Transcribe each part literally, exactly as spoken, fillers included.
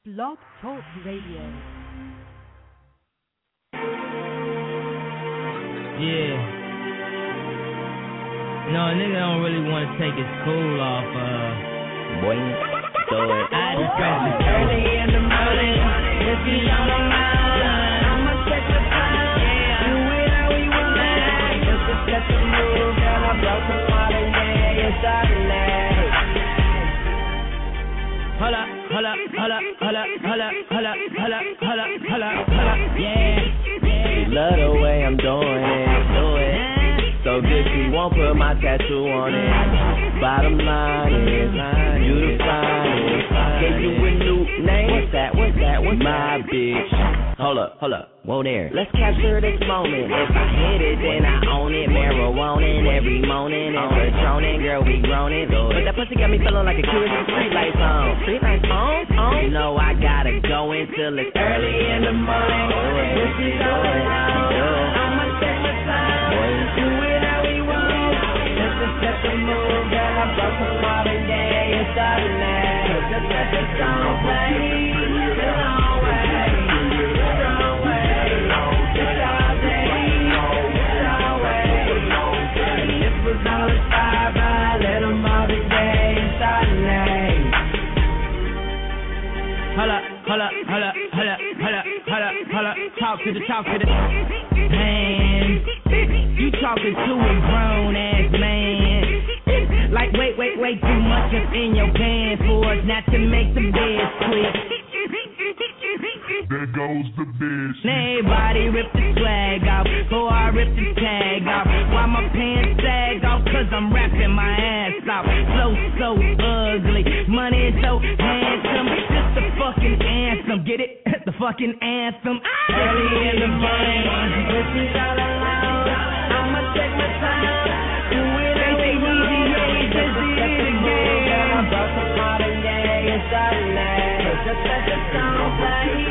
Blog Talk Radio. Yeah. No, a nigga don't really want to take his cool off, uh... Boy, throw it. I just press it. Early in the morning, if you on my mind, I'ma take the time, do it how we want it. Just to set the mood, girl, I brought some modern day, it's Saturday. Hold up, hold up, hold up, hold up, hold up, hold up, hold up, hold up, hold up, hold up, yeah, yeah. Love the way I'm doing it, do it. So good she won't put my tattoo on it. Bottom line is, you the finest. Gave you a new name. What's that? What's that? What's my bitch? Hold up, hold up, whoa there. Let's capture this moment. If I hit it, then I own it. Marijuana every morning. And Patronin', girl, we grown it. But that pussy got me feeling like a kid with some street lights on. Street lights on, on. You know I gotta go until it's early in the morning. This is all around. I'ma take my time. Do it how we want. Just to set the mood, girl, I brought some modern day. It's Saturday. Just let the song play. The long way. Hold up, hold up, hold up, hold up, hold up, hold up, hold up. Talk to the, talk to the man. You talking to a grown ass man. Like wait, wait, wait, too much up in your pants for us not to make the bed quick. There goes the bitch. Everybody rip the swag off before I rip the tag off. Why my pants sag off? Cause I'm rapping my ass off. Flow so ugly, money so handsome. Just the fucking anthem, get it? The fucking anthem. Ah! Early in the morning, this is all alone. I'ma take my time, do it how we want. Just to set the mood, girl, I brought some modern day. It's Saturday. Just let the song play.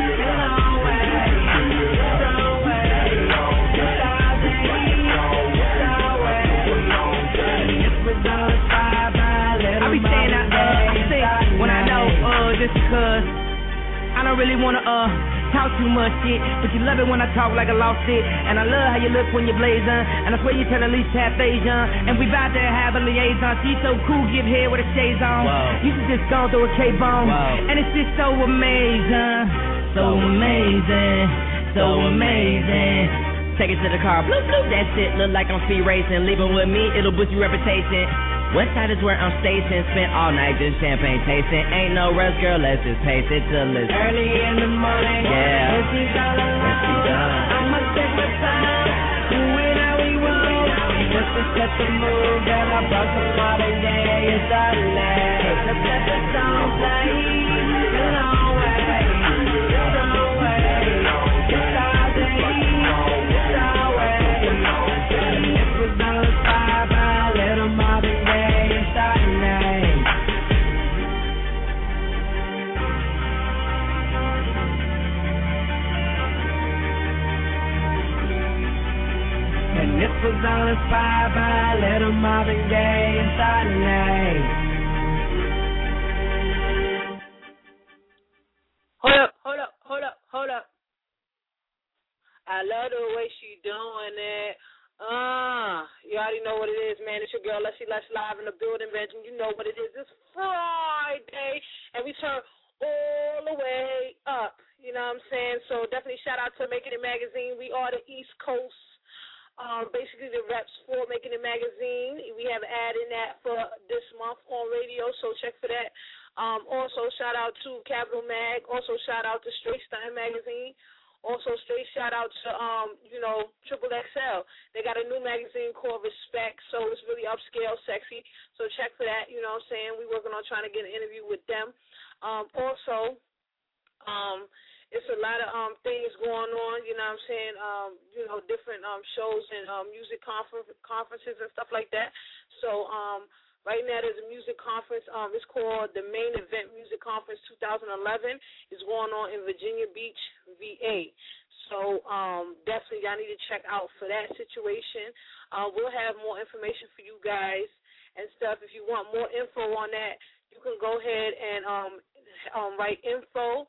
Just cause I don't really wanna uh talk too much shit, but you love it when I talk like I lost it. And I love how you look when you're blazing, and I swear you turn at least half Asian. And we bout to have a liaison. She's so cool, give hair with her shades on. Whoa. You should just go through a K-bone. And it's just so amazing, so amazing, so amazing. Take it to the car, bloop bloop. That shit look like I'm speed racing. Leave it with me, it'll boost your reputation. West side is where I'm stationed. Spent all night just champagne tasting. Ain't no rush, girl, let's just pace it till it's early in the morning. Yeah, this is all alone. I'ma take my time, do it how we want. Just to set the mood, girl, I brought some modern day. It's Saturday. Just let the song play. The long way, the long way. It's Saturday, it's our way. It was all inspired by a little modern day. And this was all inspired by a little Marvin Gaye and Saturday. Hold up, hold up, hold up, hold up. I love the way she doing it. Uh, you already know what it is, man. It's your girl, Leslie Les live in the building, Benjamin. You know what it is. It's Friday, and we turn all the way up. You know what I'm saying? So definitely shout out to Making It Magazine. We are the East Coast. Um, basically the reps for Making It Magazine. We have an ad in that for this month on radio, so check for that. Um, also, shout out to Capital Mag. Also, shout out to Straight Stein Magazine. Also, straight shout out to, um, you know, Triple X L. They got a new magazine called Respect, so it's really upscale, sexy. So check for that, you know what I'm saying? We're working on trying to get an interview with them. Um, also, um, it's a lot of um, things going on, you know what I'm saying, um, you know, different um, shows and um, music confer- conferences and stuff like that. So um, right now there's a music conference. Um, it's called the Main Event Music Conference twenty eleven. It's going on in Virginia Beach, V A. So um, definitely y'all need to check out for that situation. Uh, we'll have more information for you guys and stuff. If you want more info on that, you can go ahead and um, um, write info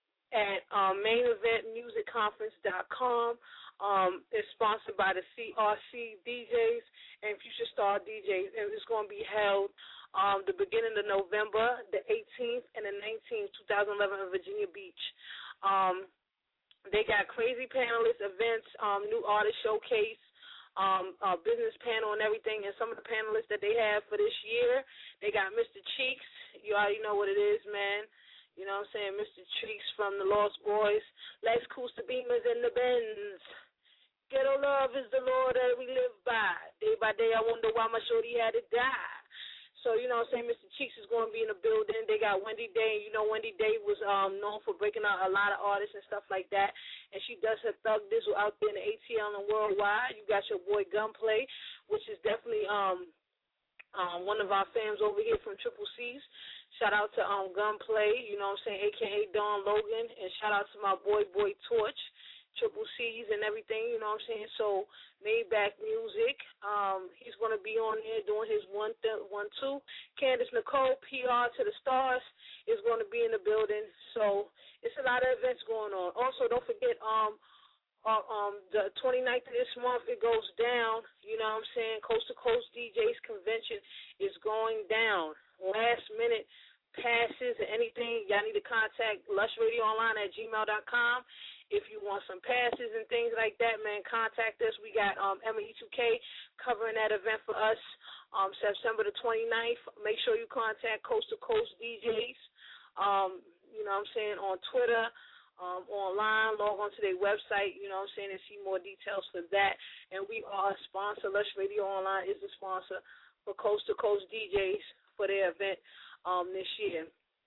at um, main event music conference dot com. Um, it's sponsored by the C R C D Js and Future Star D Js, and it's going to be held um, the beginning of November, the eighteenth and the nineteenth, twenty eleven in Virginia Beach. Um, they got crazy panelist events, um, new artist showcase, um, uh, business panel and everything, and some of the panelists that they have for this year, they got Mister Cheeks. You already know what it is, man. You know what I'm saying? Mister Cheeks from the Lost Boys. Lex Cooster Beamers in the Benz. Ghetto love is the law that we live by. Day by day, I wonder why my shorty had to die. So, you know what I'm saying, Mister Cheeks is going to be in the building. They got Wendy Day. You know, Wendy Day was um, known for breaking out a lot of artists and stuff like that. And she does her thug dizzle out there in the A T L and worldwide. You got your boy Gunplay, which is definitely um, um, one of our fans over here from Triple C's. Shout out to um, Gunplay, you know what I'm saying, a k a. Don Logan. And shout out to my boy, Boy Torch. Triple C's and everything, you know what I'm saying? So, Maybach Music, um, he's going to be on there doing his one, th- one, two. Candace Nicole, P R to the Stars, is going to be in the building. So, it's a lot of events going on. Also, don't forget, um, uh, um, the twenty-ninth of this month, it goes down, you know what I'm saying? Coast to Coast D Js Convention is going down. Last minute passes or anything, y'all need to contact lush radio online at gmail dot com. If you want some passes and things like that, man, contact us. We got um, Emma E two K covering that event for us um, September the twenty-ninth. Make sure you contact Coast to Coast D Js, um, you know what I'm saying, on Twitter, um, online, log on to their website, you know what I'm saying, and see more details for that. And we are a sponsor. Lush Radio Online is the sponsor for Coast to Coast D Js for their event um, this year.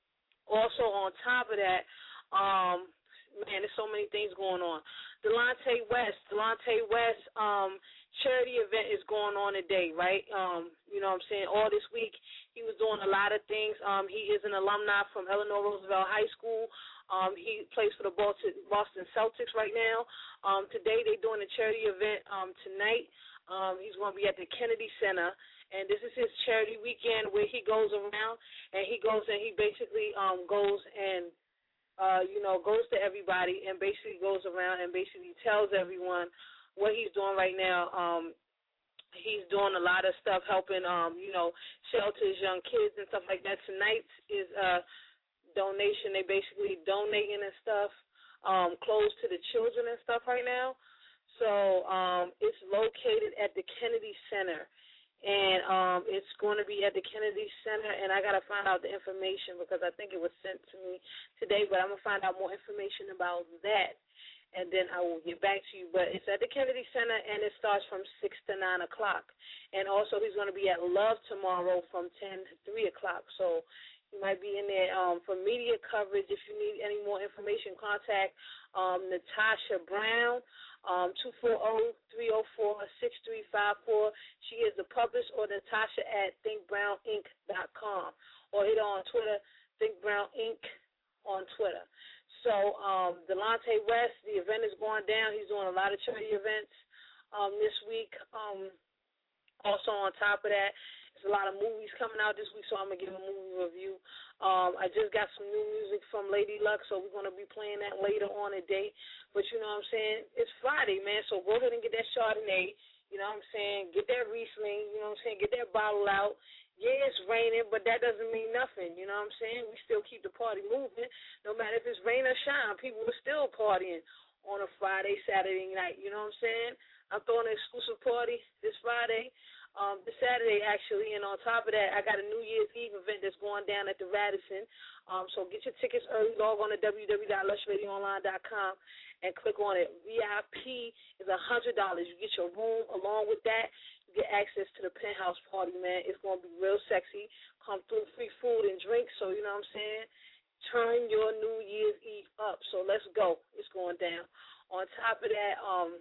Also, on top of that, um, man, there's so many things going on. Delonte West, Delonte West um, charity event is going on today, right? Um, you know what I'm saying? All this week he was doing a lot of things. Um, he is an alumni from Eleanor Roosevelt High School. Um, he plays for the Boston Celtics right now. Um, today they're doing a charity event um, tonight. Um, he's going to be at the Kennedy Center. And this is his charity weekend where he goes around and he goes and he basically um, goes and Uh, you know, goes to everybody and basically goes around and basically tells everyone what he's doing right now. Um, he's doing a lot of stuff helping, um, you know, shelters, young kids and stuff like that. Tonight is a donation. They basically donating and stuff, um, clothes to the children and stuff right now. So um, it's located at the Kennedy Center. And um, it's going to be at the Kennedy Center, and I got to find out the information because I think it was sent to me today, but I'm going to find out more information about that, and then I will get back to you. But it's at the Kennedy Center, and it starts from six to nine o'clock. And also he's going to be at Love tomorrow from ten to three o'clock. So you might be in there um, for media coverage. If you need any more information, contact um, Natasha Brown. Um, two four zero, three zero four, six three five four. She is the publisher, or Natasha at think brown inc dot com. Or hit her on Twitter, thinkbrowninc on Twitter. So, um, Delonte West, the event is going down. He's doing a lot of charity events um, this week. Um, also, on top of that, there's a lot of movies coming out this week, so I'm going to give a movie review. Um, I just got some new music from Lady Luck, so we're going to be playing that later on today. But you know what I'm saying? It's Friday, man, so go ahead and get that Chardonnay. You know what I'm saying? Get that Riesling. You know what I'm saying? Get that bottle out. Yeah, it's raining, but that doesn't mean nothing. You know what I'm saying? We still keep the party moving. No matter if it's rain or shine, people are still partying on a Friday, Saturday night. You know what I'm saying? I'm throwing an exclusive party this Friday. Um, this Saturday, actually, and on top of that, I got a New Year's Eve event that's going down at the Radisson. Um, so get your tickets early. Log on to w w w dot lush radio online dot com and click on it. V I P is one hundred dollars. You get your room. Along with that, you get access to the penthouse party, man. It's going to be real sexy. Come through, free food and drinks, so you know what I'm saying? Turn your New Year's Eve up. So let's go. It's going down. On top of that, um,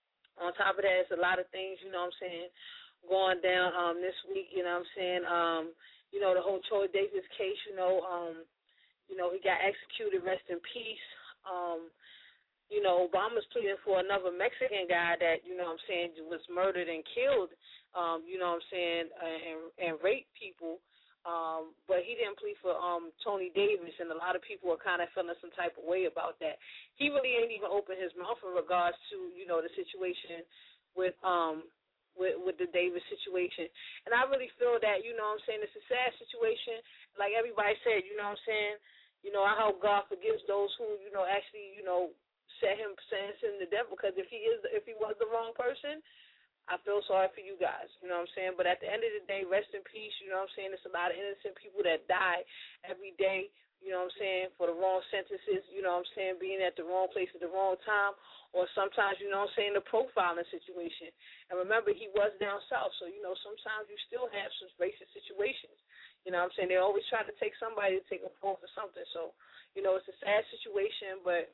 on top of that, it's a lot of things, you know what I'm saying, going down um, this week, you know what I'm saying? Um, you know, the whole Troy Davis case, you know, um, you know, he got executed, rest in peace. Um, you know, Obama's pleading for another Mexican guy that, you know what I'm saying, was murdered and killed, um, you know what I'm saying, uh, and, and raped people Um, but he didn't plead for um, Tony Davis, and a lot of people are kind of feeling some type of way about that. He really ain't even opened his mouth in regards to, you know, the situation with um with with the Davis situation. And I really feel that, you know what I'm saying, it's a sad situation. Like everybody said, you know what I'm saying, you know, I hope God forgives those who, you know, actually, you know, set him sentence him to death, because if he is if he was the wrong person, I feel sorry for you guys, you know what I'm saying? But at the end of the day, rest in peace, you know what I'm saying? There's a lot of innocent people that die every day, you know what I'm saying, for the wrong sentences, you know what I'm saying, being at the wrong place at the wrong time, or sometimes, you know what I'm saying, the profiling situation. And remember, he was down south, so, you know, sometimes you still have some racist situations. You know what I'm saying? They always try to take somebody to take a fall for something. So, you know, it's a sad situation, but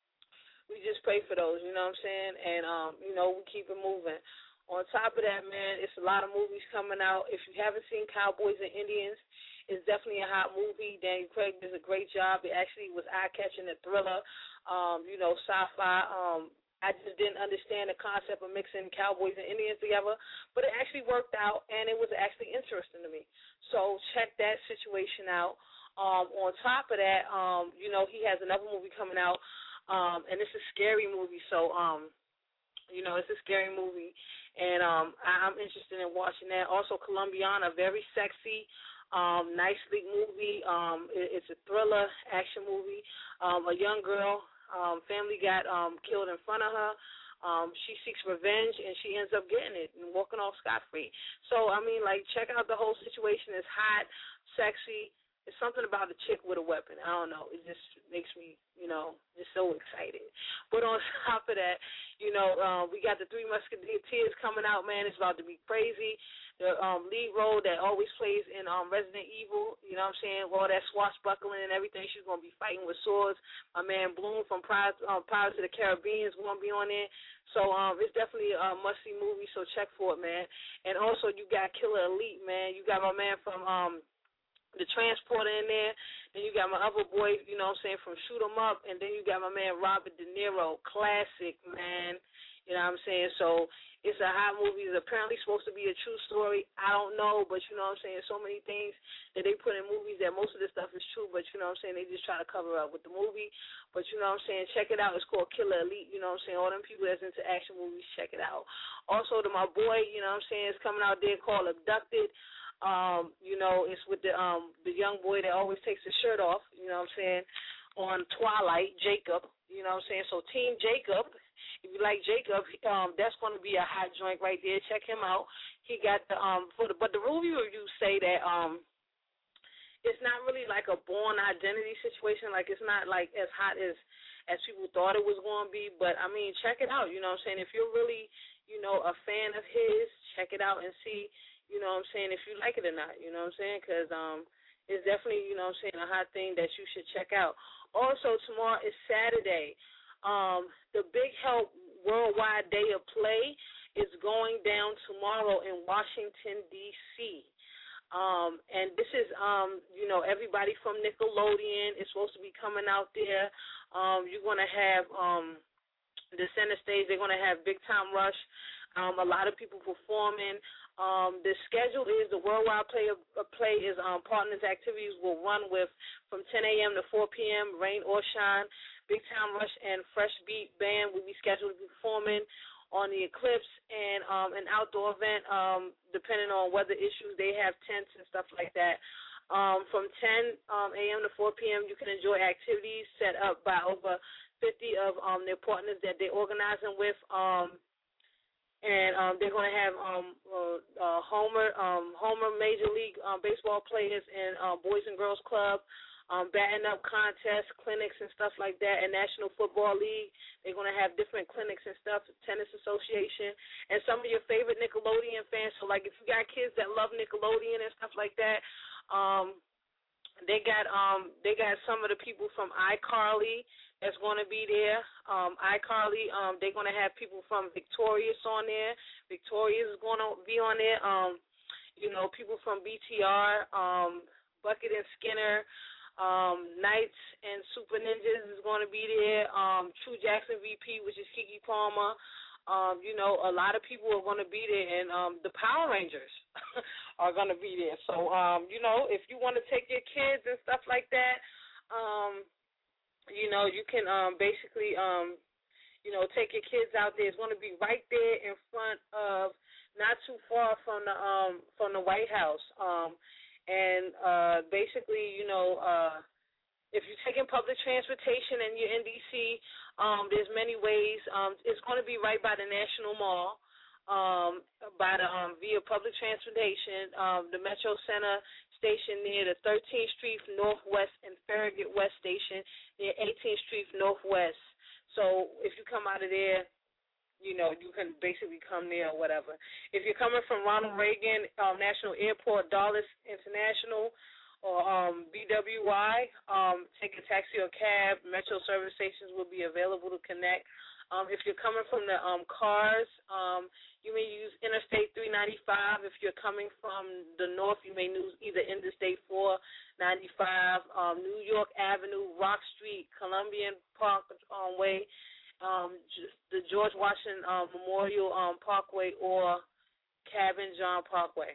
we just pray for those, you know what I'm saying? And, um, you know, we keep it moving. On top of that, man, it's a lot of movies coming out. If you haven't seen Cowboys and Indians, it's definitely a hot movie. Daniel Craig does a great job. It actually was eye-catching, a thriller, um, you know, sci-fi. Um, I just didn't understand the concept of mixing Cowboys and Indians together, but it actually worked out, and it was actually interesting to me. So check that situation out. Um, on top of that, um, you know, he has another movie coming out, um, and it's a scary movie, so, um, you know, it's a scary movie, and um, I, I'm interested in watching that. Also, Colombiana, very sexy, um, nice, sleek movie. Um, it, it's a thriller, action movie. Um, a young girl, um, family got um, killed in front of her. Um, she seeks revenge, and she ends up getting it and walking off scot-free. So, I mean, like, check out the whole situation. It's hot, sexy. It's something about a chick with a weapon. I don't know. It just makes me, you know, just so excited. But on top of that, you know, uh, we got the Three Musketeers coming out, man. It's about to be crazy. The um, lead role that always plays in um, Resident Evil, you know what I'm saying, all that swashbuckling and everything, she's going to be fighting with swords. My man Bloom from Pirates, um, Pirates of the Caribbean is going to be on there. So um, it's definitely a must-see movie, so check for it, man. And also you got Killer Elite, man. You got my man from um, The Transporter in there. Then you got my other boy, you know what I'm saying, from Shoot 'em Up. And then you got my man Robert De Niro. Classic, man. You know what I'm saying? So it's a hot movie. It's apparently supposed to be a true story. I don't know, but you know what I'm saying? So many things that they put in movies that most of this stuff is true, but you know what I'm saying? They just try to cover up with the movie. But you know what I'm saying? Check it out. It's called Killer Elite. You know what I'm saying? All them people that's into action movies, check it out. Also, to my boy, you know what I'm saying, it's coming out there called Abducted. Um, you know, it's with the um the young boy that always takes his shirt off, you know what I'm saying, on Twilight, Jacob, you know what I'm saying? So Team Jacob, if you like Jacob, um, that's going to be a hot joint right there. Check him out. He got the um for the but the movie reviews say that um it's not really like a Born Identity situation, like it's not like as hot as as people thought it was going to be, but I mean, check it out, you know what I'm saying? If you're really, you know, a fan of his, check it out and see, you know what I'm saying, if you like it or not, you know what I'm saying, because um, it's definitely, you know what I'm saying, a hot thing that you should check out. Also, tomorrow is Saturday. Um, the Big Help Worldwide Day of Play is going down tomorrow in Washington, D C Um, and this is, um, you know, everybody from Nickelodeon is supposed to be coming out there. Um, you're going to have um, the center stage. They're going to have Big Time Rush. Um, a lot of people performing. Um, the schedule is the Worldwide Play, uh, play is um, partners activities will run with from ten a.m. to four p.m., rain or shine. Big Time Rush and Fresh Beat Band will be scheduled to be performing on the Eclipse, and um, an outdoor event, um, depending on weather issues. They have tents and stuff like that. Um, from ten a.m. to four p.m., you can enjoy activities set up by over fifty of um, their partners that they're organizing with. Um, And um, they're going to have um, uh, uh, Homer, um, Homer Major League um, Baseball players and uh, Boys and Girls Club, um, batting up contests, clinics and stuff like that, and National Football League. They're going to have different clinics and stuff, Tennis Association, and some of your favorite Nickelodeon fans. So, like, if you got kids that love Nickelodeon and stuff like that, um, they got um, they got some of the people from iCarly that's going to be there. Um, iCarly, um, they're going to have people from Victorious on there. Victorious is going to be on there. Um, you know, people from B T R, um, Bucket and Skinner, um, Knights and Super Ninjas is going to be there. Um, True Jackson V P, which is Keke Palmer. Um, you know, a lot of people are going to be there, and um, the Power Rangers are going to be there. So, um, you know, if you want to take your kids and stuff like that, um, you know, you can um, basically, um, you know, take your kids out there. It's going to be right there in front of, not too far from the um, from the White House. Um, and uh, basically, you know, uh, if you're taking public transportation and you're in D C, um, there's many ways. Um, it's going to be right by the National Mall, um, by the um, via public transportation, um, the Metro Center station near the thirteenth Street Northwest and Farragut West station near eighteenth Street Northwest. So if you come out of there, you know, you can basically come there or whatever. If you're coming from Ronald Reagan um, National Airport, Dulles International, or um, B W I, um, take a taxi or cab. Metro service stations will be available to connect. Um, if you're coming from the um, cars, um, you may use Interstate three ninety-five. If you're coming from the north, you may use either Interstate four ninety-five, um, New York Avenue, Rock Street, Columbian Park um, Way, um, the George Washington um, Memorial um, Parkway, or Cabin John Parkway.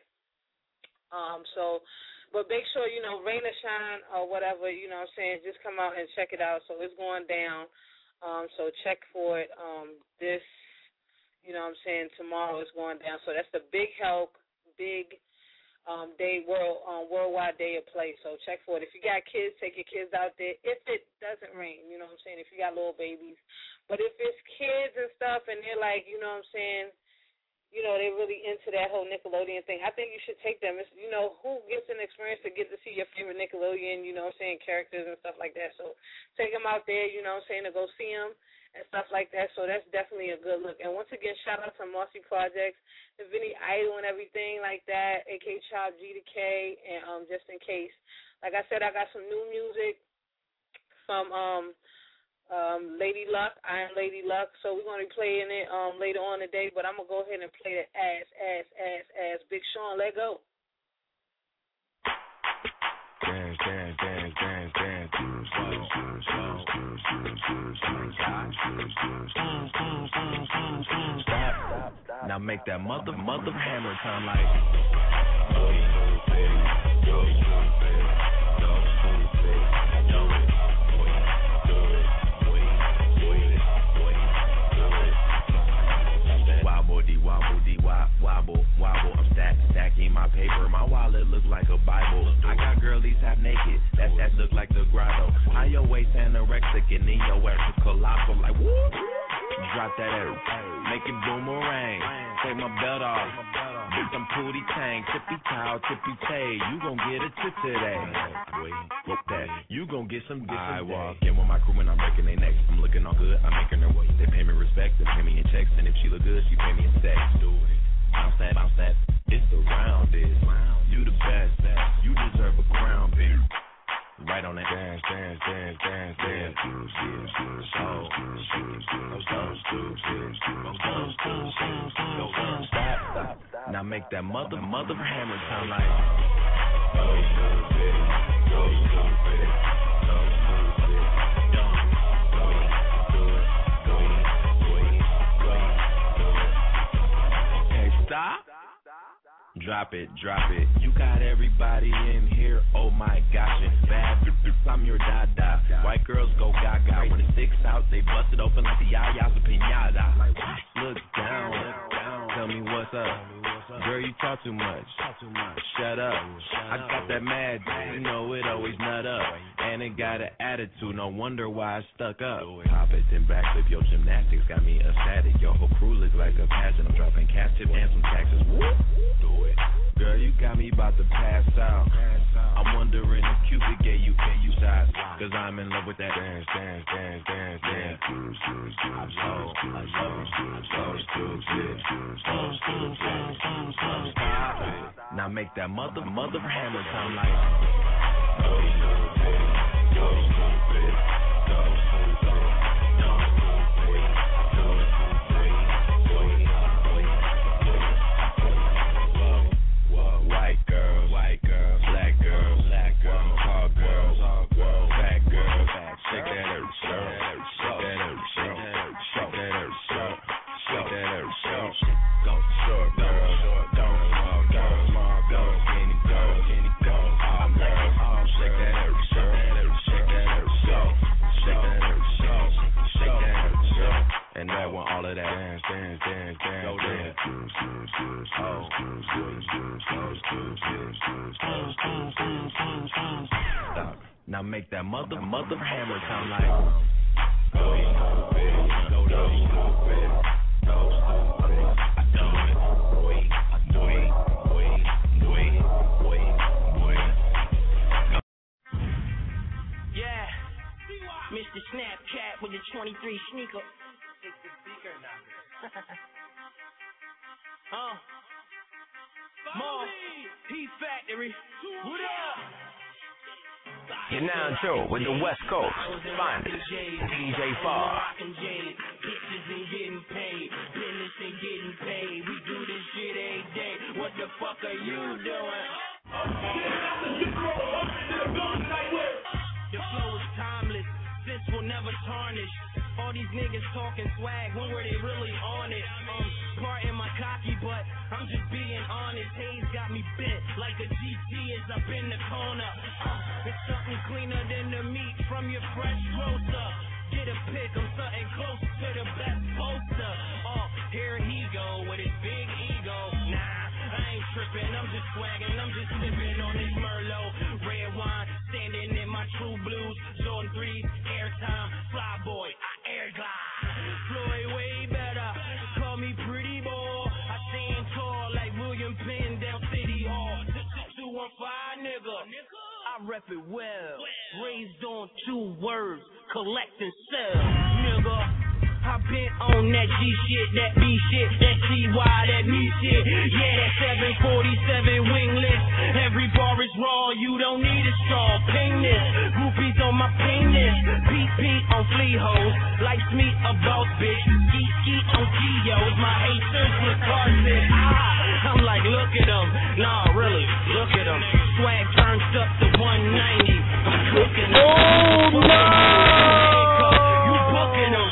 Um, so... But make sure, you know, rain or shine or whatever, you know what I'm saying, just come out and check it out. So it's going down. Um, so check for it. Um, this, you know what I'm saying, tomorrow is going down. So that's the Big Help, big um, day, world um, worldwide day of play. So check for it. If you got kids, take your kids out there. If it doesn't rain, you know what I'm saying, if you got little babies. But if it's kids and stuff and they're like, you know what I'm saying, you know, they're really into that whole Nickelodeon thing, I think you should take them. It's, you know, who gets an experience to get to see your favorite Nickelodeon, you know what I'm saying, characters and stuff like that. So take them out there, you know what I'm saying, to go see them and stuff like that. So that's definitely a good look. And once again, shout out to Marcy Projects, the Vinny Idol and everything like that, A K Chop, G to K, and um, just in case. Like I said, I got some new music from um, Um, Lady Luck, I am Lady Luck, so we're going to be playing it um, later on today, but I'm going to go ahead and play that ass, ass, ass, ass. Big Sean, let go. Dance, dance, dance, dance, dance. Stop. Now make that mother, mother hammer sound like. Go, go, go, go, Wobble, dee wobble, wobble, wobble. I'm stack, stacking my paper. My wallet look like a Bible. I got girlies half naked. That that look like the grotto. High your waist anorexic and then your ass is colossal. Like whoop. Drop that ass, make it boomerang. Take my belt off, get some pootie tang. Tippy towel, tippy tay. You gon' get a tip today. Look that, you gon' get some. Get I some walk in with my crew and I'm breaking their necks. I'm looking all good, I'm making her wait. They pay me respect, they pay me in checks, and if she look good, she pay me in sex. Do it, bounce that, bounce that. It's the round, is you the best. You deserve a crown, bitch. Right on that dance, dance, dance, dance, dance. Stop, stop. Now make that mother, mother hammer sound like. Go stupid, go stupid, go stupid, go, go, do it, go, go, go, go. Okay, stop. Drop it, drop it. You got everybody in here. Oh my gosh, it's bad. I'm your dada. White girls go gaga. When it sticks out, they bust it open like the yayas of pinata. Look down, tell me what's up. Girl, you talk too much. Shut up. I got that mad, you know it always nut up. And it got an attitude, no wonder why I stuck up. Pop it and backflip, your gymnastics got me ecstatic. Your whole crew look like a pageant. I'm dropping cash tip and some taxes. Whoop. Do it. Girl, you got me about to pass out. I'm wondering if Cupid gave you gave you shots. Cause I'm in love with that dance, dance, dance, dance, dance. I love, I love, I love, now make that mother, mother hammer sound like. Go stupid, go stupid, go stupid, go stupid, go stupid, go stupid. White girls, white girls, black girls, black girls, tall girls, fat girls, shake that earth, shake that earth, shake that earth, shake that earth, shake that of that dance, dance, dance, dance, go dance. Stop. Now make that mother mother hammer sound like. Go stupid, go go stupid, go stupid. I do it, wait, wait, wait, wait, wait, wait. Yeah, Mister Snapchat with the twenty-three sneaker. It's the speaker now. uh, More, P Factory. What up? You're now in tune with the West Coast finest, D J Far. Bitches and getting paid, business and getting paid. We do this shit every day. What the fuck are you doing? The flow is timeless, this will never tarnish. All these niggas talking swag, when were they really on it? Um, pardon my cocky, but I'm just being honest. Hayes got me bent like a G T is up in the corner. Uh, it's something cleaner than the meat from your fresh grocer. Get a pic, I'm something close to the best poster. Oh, here he go with his big ego. Nah, I ain't tripping, I'm just swagging, I'm just sipping on this Merlot. Red wine, standing in my true blues. Jordan threes, airtime, fly boy, I air glide. Floyd way better, call me pretty boy. I stand tall like William Penn down City Hall. two one five nigga, I rep it well. Raised on two words, collect and sell, nigga. I been on that G shit, that B shit, that T Y, that me shit. Yeah, that seven forty-seven wingless. Every bar is raw, you don't need a straw. Ping this, groupies on my penis. Beat beat on flea hoes, likes me a boss bitch. Eat eat on Geos, my haters with carpet. Ah, I'm like, look at them. Nah, really, look at them. Swag turns up to one ninety. I'm cooking them. Oh no! You booking them.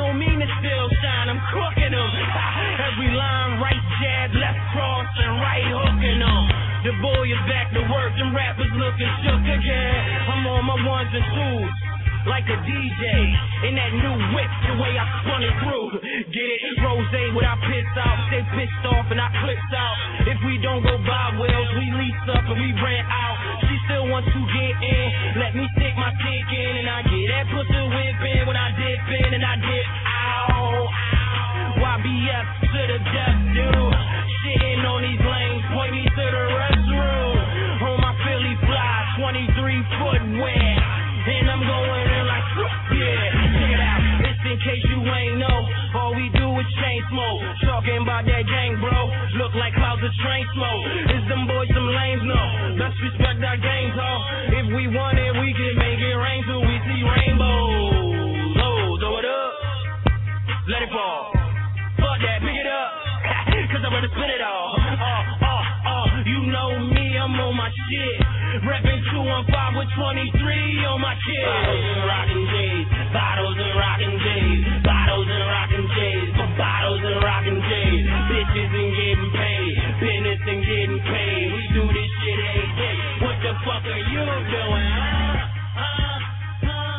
I'm crooking them. Every line, right jab, left cross, and right hooking them. The boy is back to work, and rappers looking shook again. I'm on my ones and twos, like a D J. In that new whip, the way I spun it through. Get it? Rose when I piss out, they pissed off and I clipped out. If we don't go by wells, we lease up and we rent out. She still wants to get in, let me stick my dick in, and I get that pussy whipping when I dip in and I dip out. Y B F to the death, dude. Shitting on these lanes, point me to the restroom. On my Philly fly, twenty-three footwear. And I'm going in like, yeah, check it out. It's in case you ain't know, all we do is chain smoke. Talking about that gang, bro. Look like clouds of train smoke. Is them boys some lames? No. Let's respect our games, ho. If we want it, we can make it rain till we see rainbows. Oh, throw it up. Let it fall. Fuck that, pick it up. Cause I'm gonna spin it all. Oh, oh, oh, you know me, I'm on my shit. Reppin' two one five with twenty-three on my kid. Bottles and rockin' J's, bottles and rockin' J's, bottles and rockin' J's, bottles and rockin' J's. Bitches and getting paid, business and getting paid. We do this shit every day. What the fuck are you doing? Huh? Huh? Huh?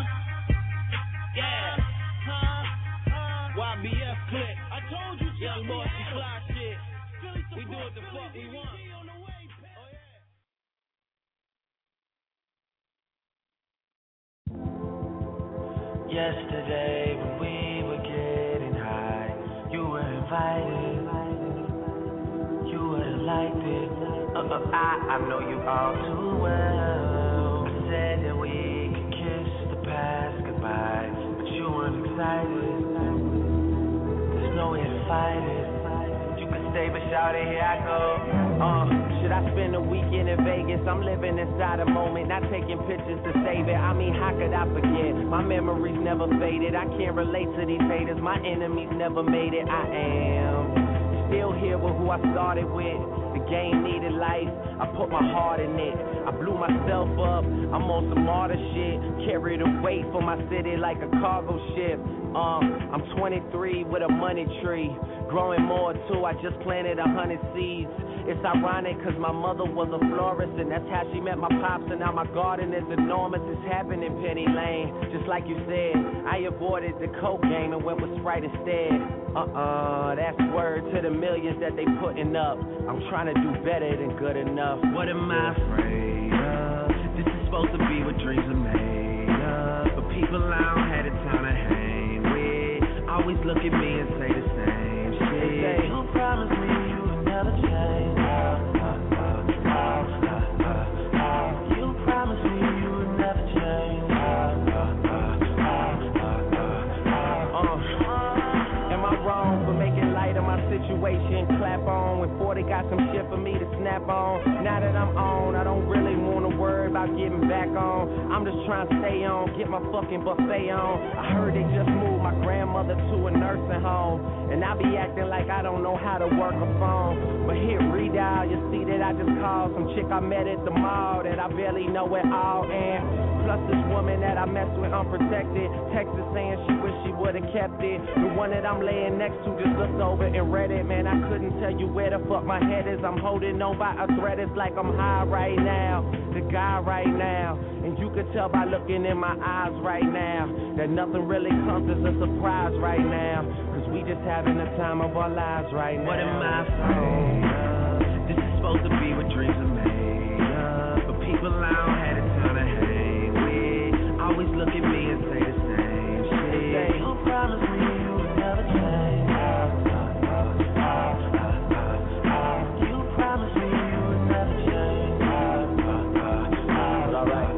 Yeah. Huh? Huh? Y B F clip. I told you, young boy, we fly shit. We do what the fuck we want. Yesterday when we were getting high, you were invited, you would have liked it. Uh, uh, I, I know you all too well. I said that we could kiss the past goodbye, but you weren't excited. There's no way to fight it. You can stay, but shout it, here I go. Uh, should I spend a weekend in Vegas? I'm living inside a moment, not taking pictures to save it. I mean, how could I forget? My memories never faded. I can't relate to these haters. My enemies never made it. I am still here with who I started with. The game needed life, I put my heart in it. I blew myself up, I'm on some martyr shit. Carry the weight for my city like a cargo ship. Um, I'm twenty-three with a money tree. Growing more too, I just planted a hundred seeds. It's ironic cause my mother was a florist and that's how she met my pops, and now my garden is enormous. It's happening in Penny Lane. Just like you said, I avoided the coke game and went with Sprite instead. Uh-uh, that's word to the millions that they putting up. I'm trying to do better than good enough. What am I afraid of? This is supposed to be what dreams are made of. But people I don't have the time to hang with always look at me and say the same shit. They say, you promised me you would never change. You promised me you would never change. Uh, am I wrong for making light of my situation? Clap on when forty got some shit for me to snap on. Now that I'm on, I don't really want to worry about getting back on. I'm just trying to stay on, get my fucking buffet on. I heard they just moved my grandmother to a nursing home, and I be acting like I don't know how to work a phone. But hit redial, you see that I just called some chick I met at the mall that I barely know at all. And plus this woman that I mess with unprotected, texted saying she wish she would've kept it. The one that I'm laying next to just looked over and read it. Man, I couldn't tell you where the fuck my head is. I'm holding on by a thread, it's like I'm high right now, the guy right now. And you could tell by looking in my eyes right now that nothing really comes as a surprise right now, cause we just having the time of our lives right now. What am I afraid of? This is supposed to be what dreams are made of. But people I don't have the time to hang with always look at me and say the same shit. You promised me you would never change. You promised me you would never change. Alright.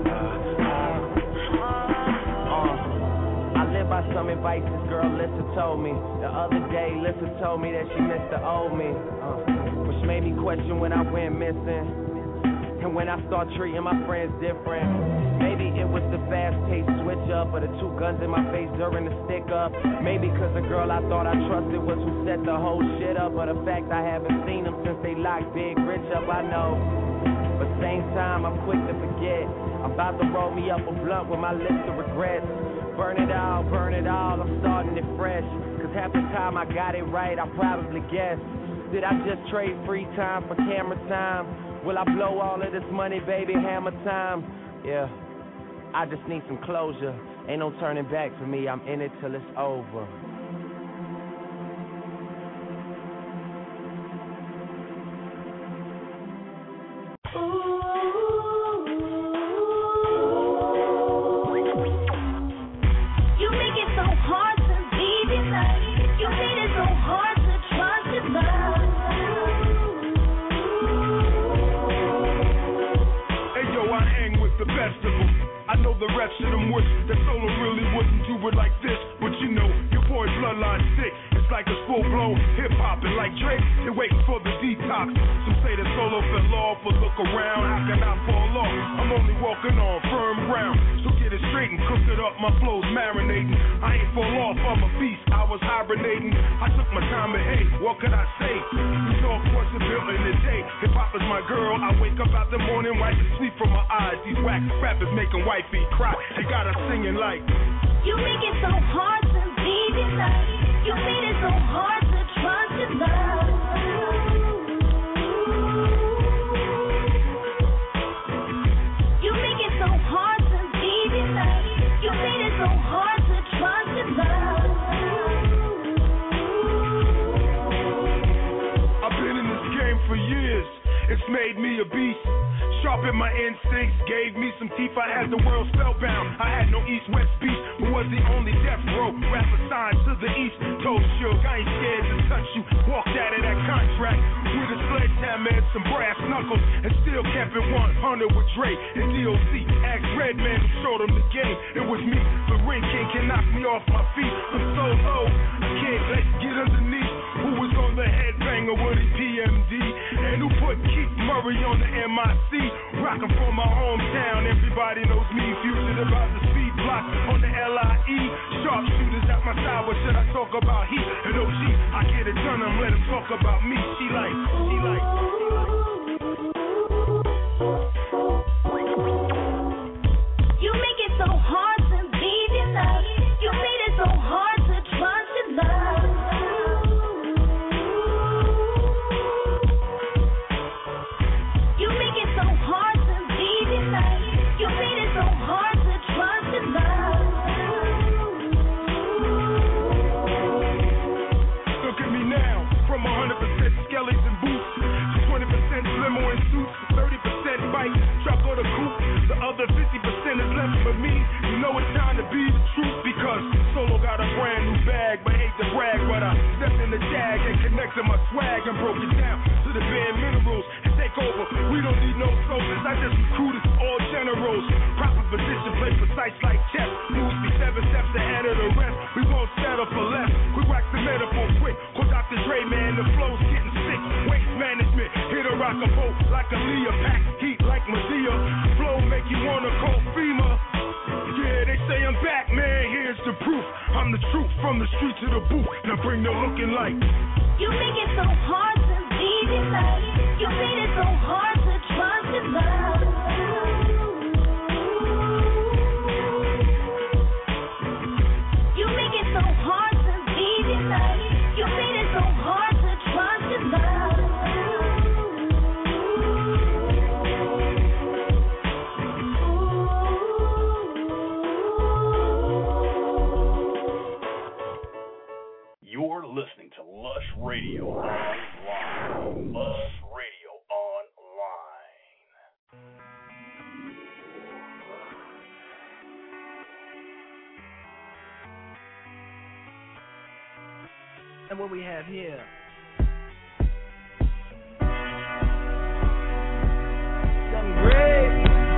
Uh, I live by some advice this girl Lissa told me. The other day Lissa told me that she missed the old me, uh, which made me question when I went missing, and when I start treating my friends different. Maybe it was the fast-paced switch up, or the two guns in my face during the stick up. Maybe cause the girl I thought I trusted was who set the whole shit up, or the fact I haven't seen them since they locked Big Rich up. I know, but same time I'm quick to forget. I'm about to roll me up a blunt with my list of regrets. Burn it all, burn it all, I'm starting it fresh. Cause half the time I got it right, I probably guess. Did I just trade free time for camera time? Will I blow all of this money, baby, hammer time? Yeah, I just need some closure. Ain't no turning back for me, I'm in it till it's over. I know the rest of them wish that solo really wouldn't do it like this, but you know, your boy bloodline sick. It's like it's full-blown hip-hop, and like Drake, they're waiting for the detox. Some say that solo fell off, but look around, how can I fall off? I'm only walking on firm ground, so get it straight and cook it up, my flow's marinating. I ain't fall off, I'm a beast, I was hibernating. I took my time, and hey, what could I say? New York wasn't built in a day. Hip-hop is my girl, I wake up out the morning, wipe the sleep from my eyes. These whack rappers making wifey cry, they got us singing like, you make it so hard to be denied. You made it so hard to trust your love. You make it so hard to be denied. You made it so hard to trust your love. I've been in this game for years. It's made me a beast. Sharpened my instincts, gave me some teeth. I had the world spellbound. I had no east-west beef, but was the only death row rapper signed to the east. Told Suge I ain't scared to touch you. Walked out of that contract with a sledgehammer and some brass knuckles, and still kept it one hundred with Dre and D O C. Asked Redman who showed him the game. It was me. The Ring King can knock me off my feet. I'm so low, I can't let get underneath. Who was on the headbanger with his P M D? And who put Keith Murray on the M I C? Rockin' from my hometown, everybody knows me. Fugitive about the speed block on the L I E. Sharpshooters at my side, what should I talk about? Heat and O G, I get it done and let him talk about me. She like, she like, she like. truth because Solo got a brand new bag, but hate to brag. But I stepped in the jag and connected my swag and broke it down to the bare minerals and take over. We don't need no soldiers, I just recruited all generals. Proper position, play precise like chess. Moves be seven steps ahead of the rest. We won't settle for less. We rock the metaphor quick. Call Doctor Dre, man, the flow's getting sick. Waste management, hit a rock a boat like a Leah. Pack heat like Medea. Flow make you wanna call FEMA. Yeah, they say I'm back, man, here's the proof. I'm the truth, from the street to the booth. Now bring the looking like. You make it so hard to leave your life. You made it so hard to trust your love. You make it so hard to leave your life. You made it so hard to trust your love. You're listening to Lush Radio Online. Lush Radio Online. And what we have here. Something great.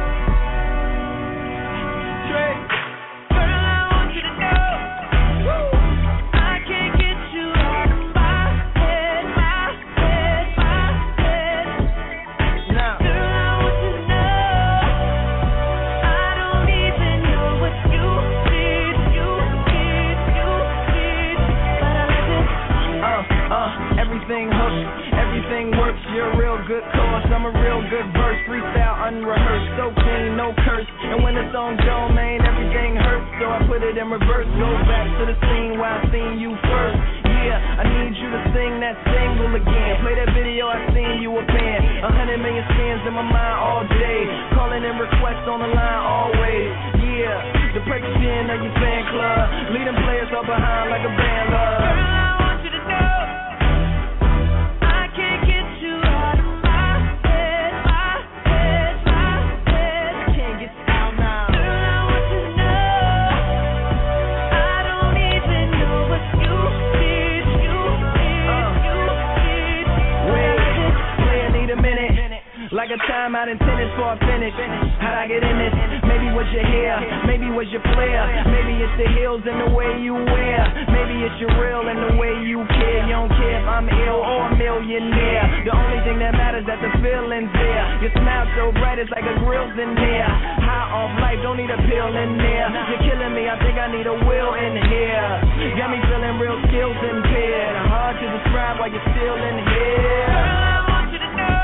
Great. Girl, I want you to know. Woo. I can't get you out of my head, my head, my head. Now. Girl, I want you to know. I don't even know what you need, you need, you need. But I like it. Uh, uh, everything hooks, everything works. You're a real good cause, I'm a real good verse. Freestyle unrehearsed, so clean, no curse. And when the song go, man, everything hurts. So I put it in reverse, go back to the scene where I seen you first. Yeah, I need you to sing that single again. Play that video, I seen you a band. A hundred million scans in my mind all day. Calling in requests on the line always. Yeah, the president of your fan club. Leading players all behind like a band love. Girl, I want you to know. I can't get you out of my head, my head, my head. I can't get you out now. Girl, I want you to know. I don't even know what you need, you need, you need. Wait, play, I need a minute. Like a timeout in tennis for a finish. How'd I get in this? Maybe was your hair, maybe was your flair. Maybe it's the heels and the way you wear. Maybe it's your real and the way you care. You don't care if I'm ill or a millionaire. The only thing that matters is that the feeling's there. Your smile so bright, it's like a grill's in there. High off life, don't need a pill in there. You're killing me, I think I need a will in here. Got me feeling real skills impaired. Hard to describe while you're still in here. I want you to know.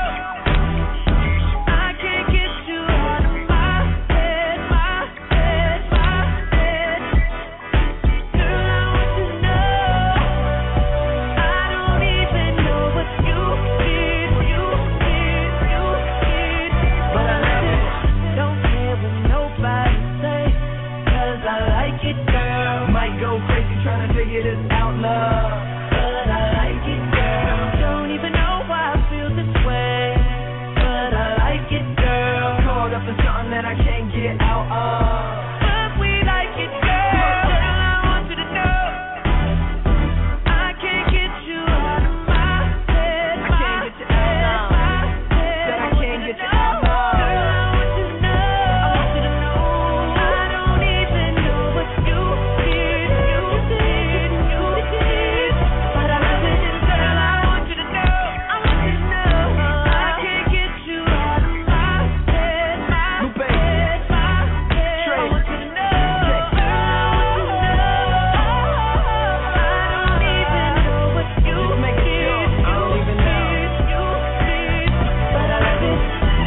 I can't get you out of my head, my head, my head. Girl, I want you to know. I don't even know what you need, you need, you need. But I love it. Don't care what nobody say, 'cause I like it, girl. Might go crazy trying to figure this out, love. But I like it, girl. Don't even know why I feel this way, but I like it, girl. Caught up in something that I can't get out of. But we like it, girl. I want you to know. I can't get you out of my head, I can't get you out now. Said I can't get you out now. Girl, I want you to know. I want you to know. I don't even know what you need, you need, you need. But I love it, girl. I want you to know. I want you to know. I can't get you out of my head, my head, my head. I want you to know. Girl, I want you to know. I don't even know what you need, you need, you need. But I love it.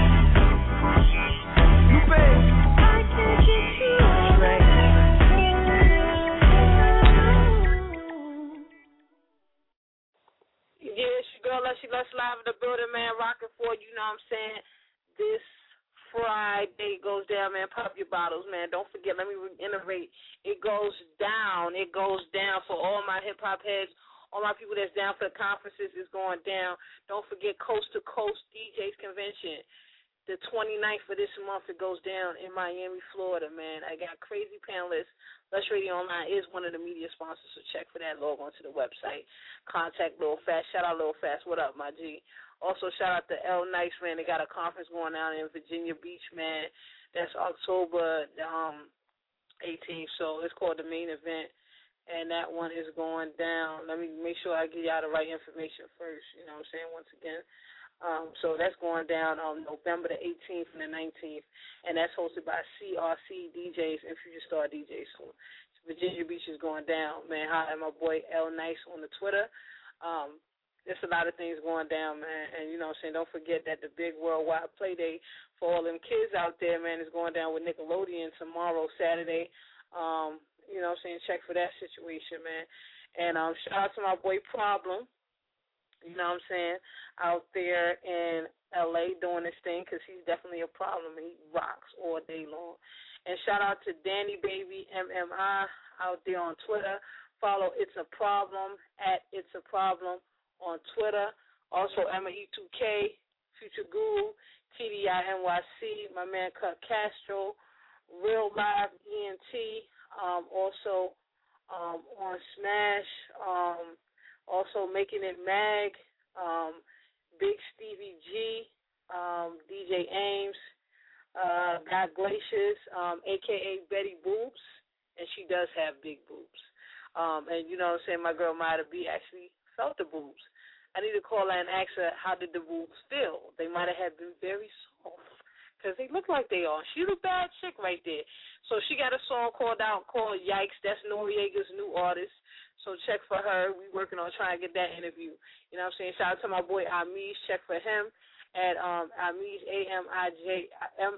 Lupe. I can't get you out. Yeah, it's your girl, Leslie Lush, live in the building, man, rocking for you, you know what I'm saying? This Friday goes down, man. Pop your bottles, man. Don't forget, let me reiterate, it goes down. It goes down for all my hip-hop heads, all my people that's down for the conferences is going down. Don't forget Coast to Coast D Js Convention. the twenty-ninth of this month, it goes down in Miami, Florida, man. I got crazy panelists. Lush Radio Online is one of the media sponsors, so check for that. Log on to the website. Contact Lil Fast. Shout out Lil Fast. What up, my G? Also, shout out to L Nice, man. They got a conference going on in Virginia Beach, man. That's October um, eighteenth, so it's called the main event, and that one is going down. Let me make sure I give y'all the right information first, you know what I'm saying, once again. Um, so that's going down on November the eighteenth and the nineteenth, and that's hosted by C R C D Js and Future Star D Js. So Virginia Beach is going down, man. Hi, and my boy L Nice on the Twitter. Um, there's a lot of things going down, man, and you know what I'm saying, don't forget that the big worldwide play day for all them kids out there, man, is going down with Nickelodeon tomorrow, Saturday. Um, you know what I'm saying, check for that situation, man. And um, shout out to my boy Problem. You know what I'm saying, out there in L A doing this thing, because he's definitely a problem. He rocks all day long. And shout out to Danny Baby M M I out there on Twitter. Follow It's a Problem at It's a Problem on Twitter. Also Emma E two K, Future Guru, T D I N Y C, my man Cut Castro, Real Live E N T, um, also um, on Smash, um, also Making It Mag, um, Big Stevie G, um, D J Ames, uh, God Glaciers, um, a k a. Betty Boobs, and she does have big boobs. Um, and you know what I'm saying, my girl Maya B actually felt the boobs. I need to call her and ask her how did the boobs feel. They might have been very soft, because they look like they are. She's a bad chick right there. So she got a song called out called Yikes. That's Noriega's new artist. So check for her. We working on trying to get that interview. You know what I'm saying? Shout out to my boy Amish. Check for him at um, Amish, A M I J, M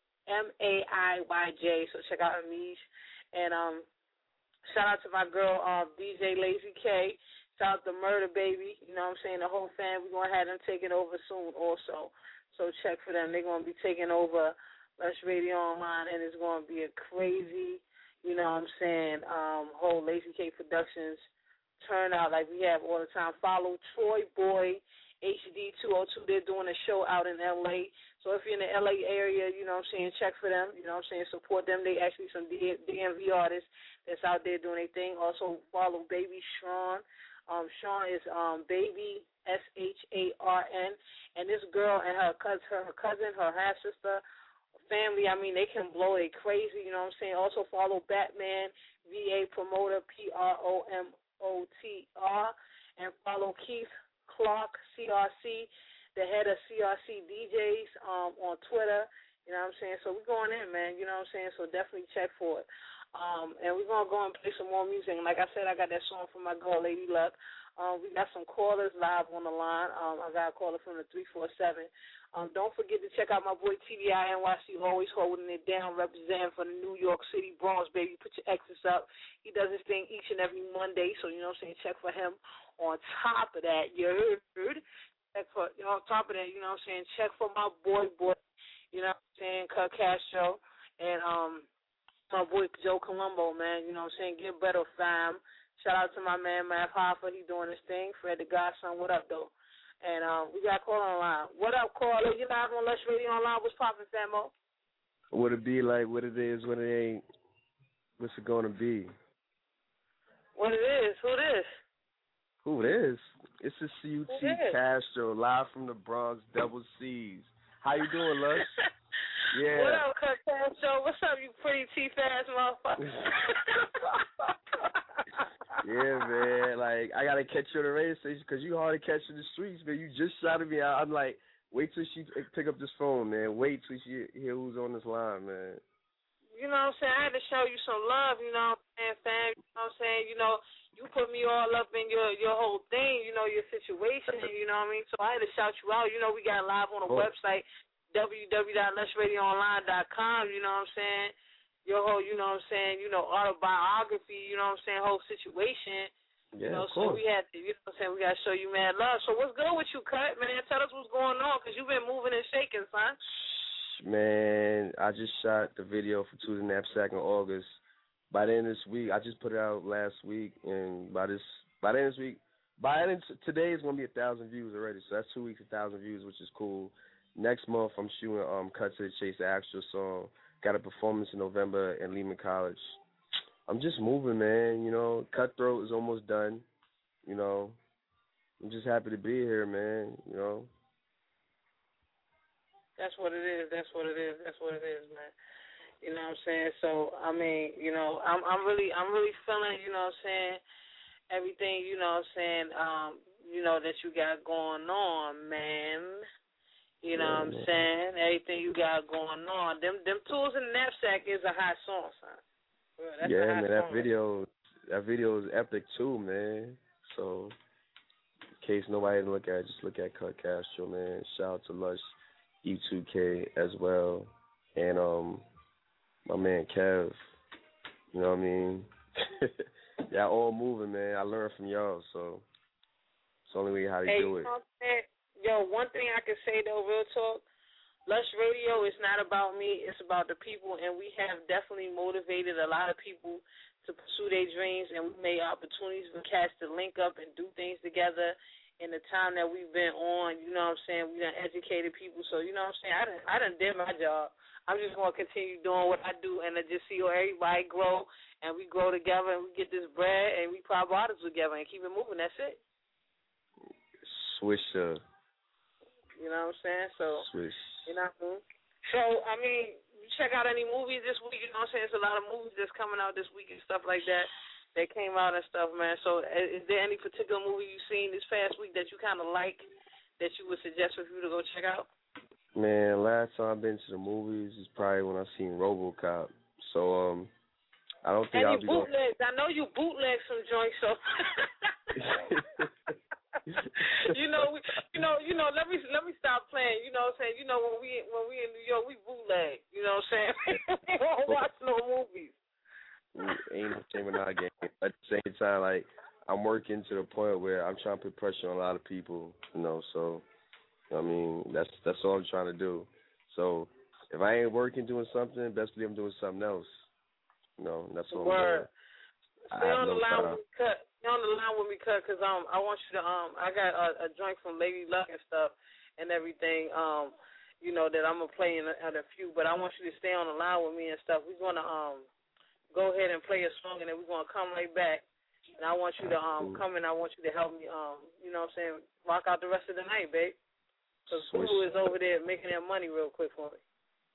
M A I Y J. So check out Amish. And um, shout out to my girl uh, D J Lazy K. Shout out to Murder Baby. You know what I'm saying? The whole fam. We're going to have them taking over soon also. So check for them. They're going to be taking over Lush Radio Online, and it's going to be a crazy, you know what I'm saying, um, whole Lazy K Productions turnout like we have all the time. Follow Troy Boy, H D two oh two. They're doing a show out in L A. So if you're in the L A area, you know what I'm saying, check for them. You know what I'm saying, support them. They actually some D M V artists that's out there doing their thing. Also follow Baby Sean. Um, Sean is um, Baby, S H A R N. And this girl and her cousin, her, cousin, her half-sister, family, I mean, they can blow it crazy, you know what I'm saying? Also follow Batman, V A Promoter, P R O M O T R, and follow Keith Clark, C R C, the head of C R C D Js um, on Twitter, you know what I'm saying? So we're going in, man, you know what I'm saying? So definitely check for it. Um, and we're going to go and play some more music. And like I said, I got that song from my girl, Lady Luck. Um, we got some callers live on the line. Um, I got a caller from the three four seven. Um, don't forget to check out my boy T D I N Y C, always holding it down, representing for the New York City Bronx, baby. Put your X's up. He does his thing each and every Monday, so you know what I'm saying, check for him. On top of that, you heard? Check for, you know, on top of that, you know what I'm saying, check for my boy, boy, you know what I'm saying, Cut Castro, and um, my boy Joe Colombo, man, you know what I'm saying, get better, fam. Shout out to my man, Matt Hoffa. He doing his thing. Fred the Godson, what up, though? And um, we got a caller online. What up, caller? You live on Lush Radio Online. What's poppin', Famo? What it be like, what it is, what it ain't, what's it going to be? What it is? Who this? Who it is? It's the C U T Castro, live from the Bronx, double C's. How you doing, Lush? Yeah. What up, Cut Castro? What's up, you pretty teeth-ass motherfucker? Yeah, man. Like, I got to catch you on the radio station because you hard to catch in the streets, man. You just shouted me out. I'm like, wait till she pick up this phone, man. Wait till she hear who's on this line, man. You know what I'm saying? I had to show you some love, you know what I'm saying, fam? You know what I'm saying? You know, you put me all up in your, your whole thing, you know, your situation, you know what I mean? So I had to shout you out. You know, we got live on the oh. website, w w w dot lush radio online dot com, you know what I'm saying? Your whole, you know what I'm saying, you know, autobiography, you know what I'm saying, whole situation. Yeah, you know, of course. So we had to, you know what I'm saying, we got to show you mad love. So what's good with you, Cut, man? Tell us what's going on, because you've been moving and shaking, son. Man, I just shot the video for To the Knapsack in August. By the end of this week, I just put it out last week, and by this, by the end of this week, by the end of today is going to be a thousand views already, so that's two weeks, a thousand views, which is cool. next month I'm shooting um Cut to the Chase, the actual song. Got a performance in November in Lehman College. I'm just moving, man. You know, Cutthroat is almost done. You know, I'm just happy to be here, man. You know. That's what it is. That's what it is. That's what it is, man. You know what I'm saying? So I mean, you know, I'm I'm really I'm really feeling, you know what I'm saying, everything, you know what I'm saying, um, you know, that you got going on, man. You know yeah, what I'm man. saying? Everything you got going on. Them them tools in the knapsack is a hot song, son. Well, that's yeah, a hot man, song. that video that video is epic too, man. So in case nobody didn't look at it, just look at Cut Castro, man. Shout out to Lush E two K as well. And um my man Kev. You know what I mean? Y'all all moving, man. I learned from y'all, so it's the only way how to hey, do you it. know what I'm saying? Yo, one thing I can say though, real talk, Lush Radio is not about me, it's about the people, and we have definitely motivated a lot of people to pursue their dreams, and we made opportunities for cats to link up and do things together in the time that we've been on. You know what I'm saying? We done educated people, so you know what I'm saying? I done, I done did my job. I'm just going to continue doing what I do and to just see everybody grow, and we grow together, and we get this bread, and we pop bottles together and keep it moving. That's it. Swisher. You know what I'm saying? So, Swish. You know what I mean? So, I mean, you check out any movies this week, you know what I'm saying? There's a lot of movies that's coming out this week and stuff like that that came out and stuff, man. So, is there any particular movie you've seen this past week that you kind of like that you would suggest for you to go check out? Man, last time I've been to the movies is probably when I seen RoboCop. So, um, I don't think and I'll you be going. bootlegs. I know you bootleg some joints, so. you know, we, you know, you know. Let me let me stop playing. You know what I'm saying? You know, when we when we in New York, we bootleg. You know what I'm saying? We don't watch no movies. Ain't no shame in our game. At the same time, like I'm working to the point where I'm trying to put pressure on a lot of people. You know, so I mean that's that's all I'm trying to do. So if I ain't working doing something, best believe I'm doing something else. You know, that's all Word. I'm doing. Stay I on have the no line time. with me, cut. Stay on the line with me, cut, cause um I want you to um I got a, a joint from Lady Luck and stuff and everything um you know that I'm gonna play in a, in a few, but I want you to stay on the line with me and stuff. We're gonna um go ahead and play a song and then we're gonna come right back. And I want you to um come in. I want you to help me um you know what I'm saying, rock out the rest of the night, babe. Cause Boo is over there making that money real quick for me.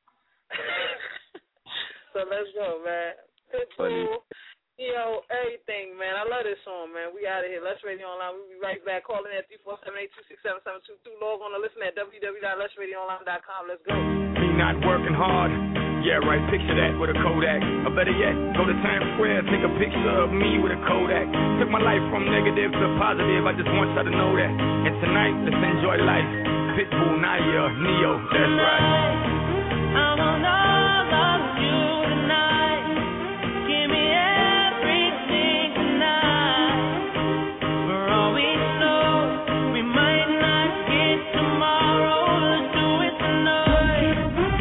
So let's go, man. Pitbull. Yo, everything, man. I love this song, man. We out of here. Let's Radio Online. We'll be right back. Calling at three four seven, eight two six, seven seven two two. Log on to listen at w w w dot let's radio online dot com. Let's go. Me not working hard. Yeah, right. Picture that with a Kodak. Or better yet, go to Times Square, take a picture of me with a Kodak. Took my life from negative to positive. I just want y'all to know that. And tonight, let's enjoy life. Pitbull, Naya, Neo. That's right. I want all of you tonight. Give me everything tonight. For all we know, we might not get tomorrow. Let's do it tonight.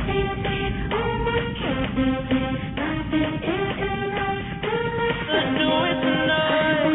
Let's do it tonight.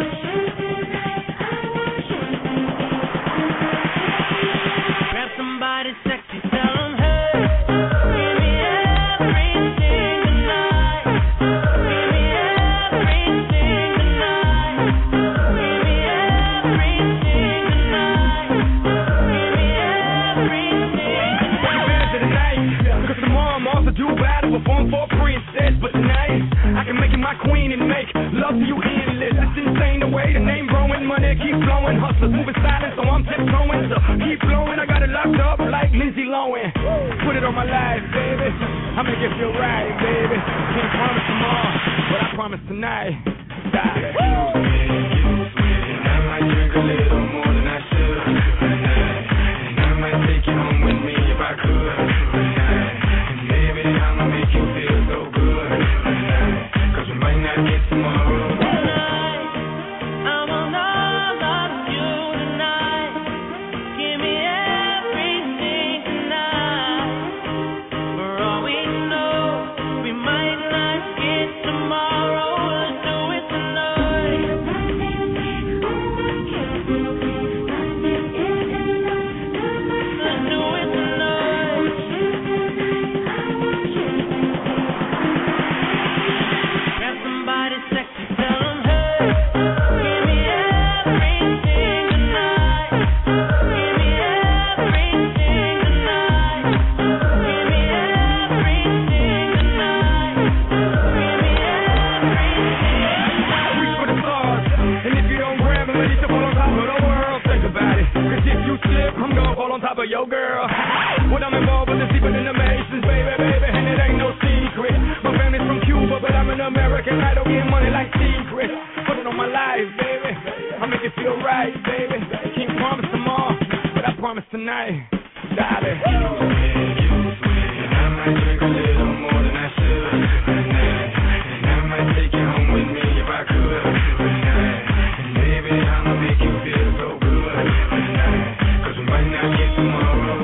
Grab somebody sexy, tell them hey. Give me everything tonight. Give me everything tonight. Give me everything tonight. Give me everything Advance of the night, cause tomorrow I'm also due battle, perform for a princess. But tonight, I can make you my queen and make love to you endless. It's insane the way the name growing, money keep flowing. Hustlers moving silent, so I'm tiptoeing. So keep flowing, I got it locked up like Lindsay Lohan. Put it on my life, baby. I make it feel right, baby. Can't promise tomorrow, but I promise tonight. Die. I might drink a little more than I should tonight, and I might take you home with me if I could tonight. And baby, I'ma make you feel so good tonight, cause we might not get tomorrow. tonight. I want all of you tonight. Give me everything tonight. For all we know, we might not get tomorrow. Let's do it tonight. for your girl. What I'm involved with is deeper than the Masons, baby, baby, and it ain't no secret. My family's from Cuba, but I'm an American. I don't get money like secret. Put it on my life, baby. I make it feel right, baby. Can't promise tomorrow, but I promise tonight, darling. You win, you win. I might drink a little more than I should tonight, and I might take you home with me if I could tonight. And baby, I'ma make you feel so good tonight, 'cause we might not get tomorrow.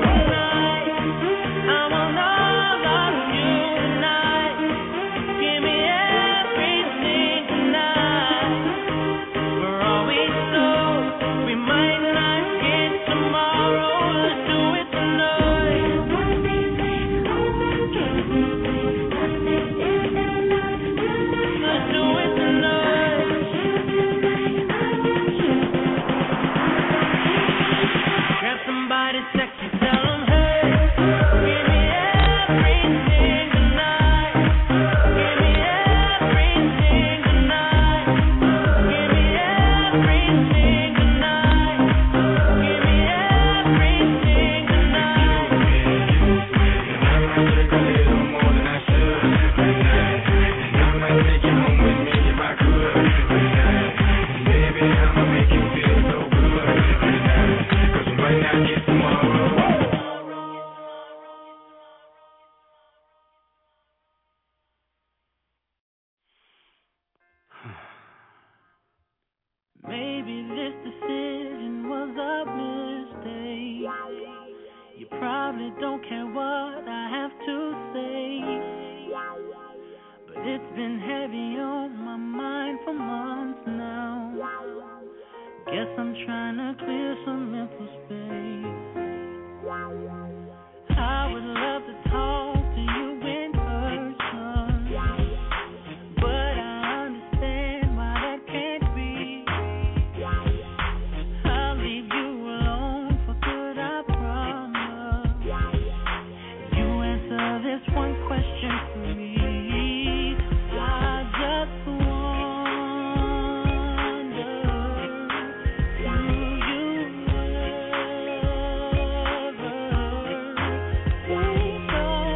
Maybe this decision was a mistake. You probably don't care what I have to say, but it's been heavy on my mind for months now. Guess I'm trying to clear some mental space. I would love to talk to you in person, but I understand why that can't be. I'll leave you alone for good, I promise. You answer this one question for me. I just wonder, do you ever think of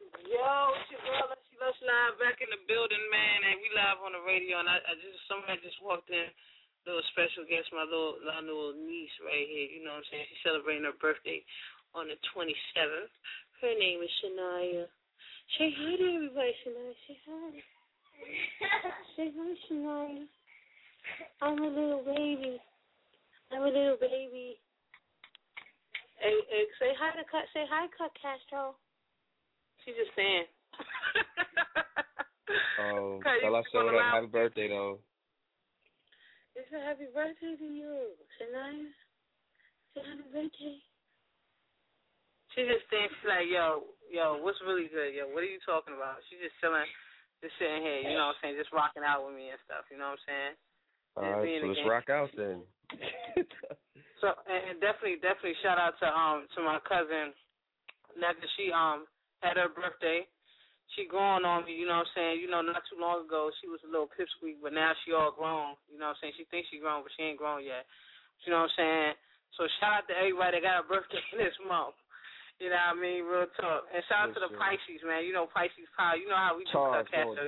Yo, it's your girl, Let's Let's Live back in the building, man, and we live on the radio. And I, I just somebody just walked in, little special guest, my little, my little niece right here. You know what I'm saying? She's celebrating her birthday on the twenty-seventh. Her name is Shania. Say hi to everybody, Shania. Say hi. Say hi, Shania. I'm a little baby. I'm a little baby. Hey, hey, say hi to Cut. Say hi, Cut Castro. She's just saying. Oh, tell her so that happy birthday though. It's a happy birthday to you, Shania. Say happy birthday. She just thinks like, yo, yo, what's really good, yo? What are you talking about? She's just chilling, just sitting here, you know what I'm saying, just rocking out with me and stuff. You know what I'm saying? All right, so let's rock out then. So and definitely, definitely shout out to um to my cousin. Netta, she um had her birthday. She growing on me, you know what I'm saying? You know, not too long ago she was a little pipsqueak, but now she all grown. You know what I'm saying? She thinks she grown, but she ain't grown yet. You know what I'm saying? So shout out to everybody that got a birthday this month. You know what I mean? Real talk. And shout out to the Pisces, man. You know Pisces power. You know how we do cut cast.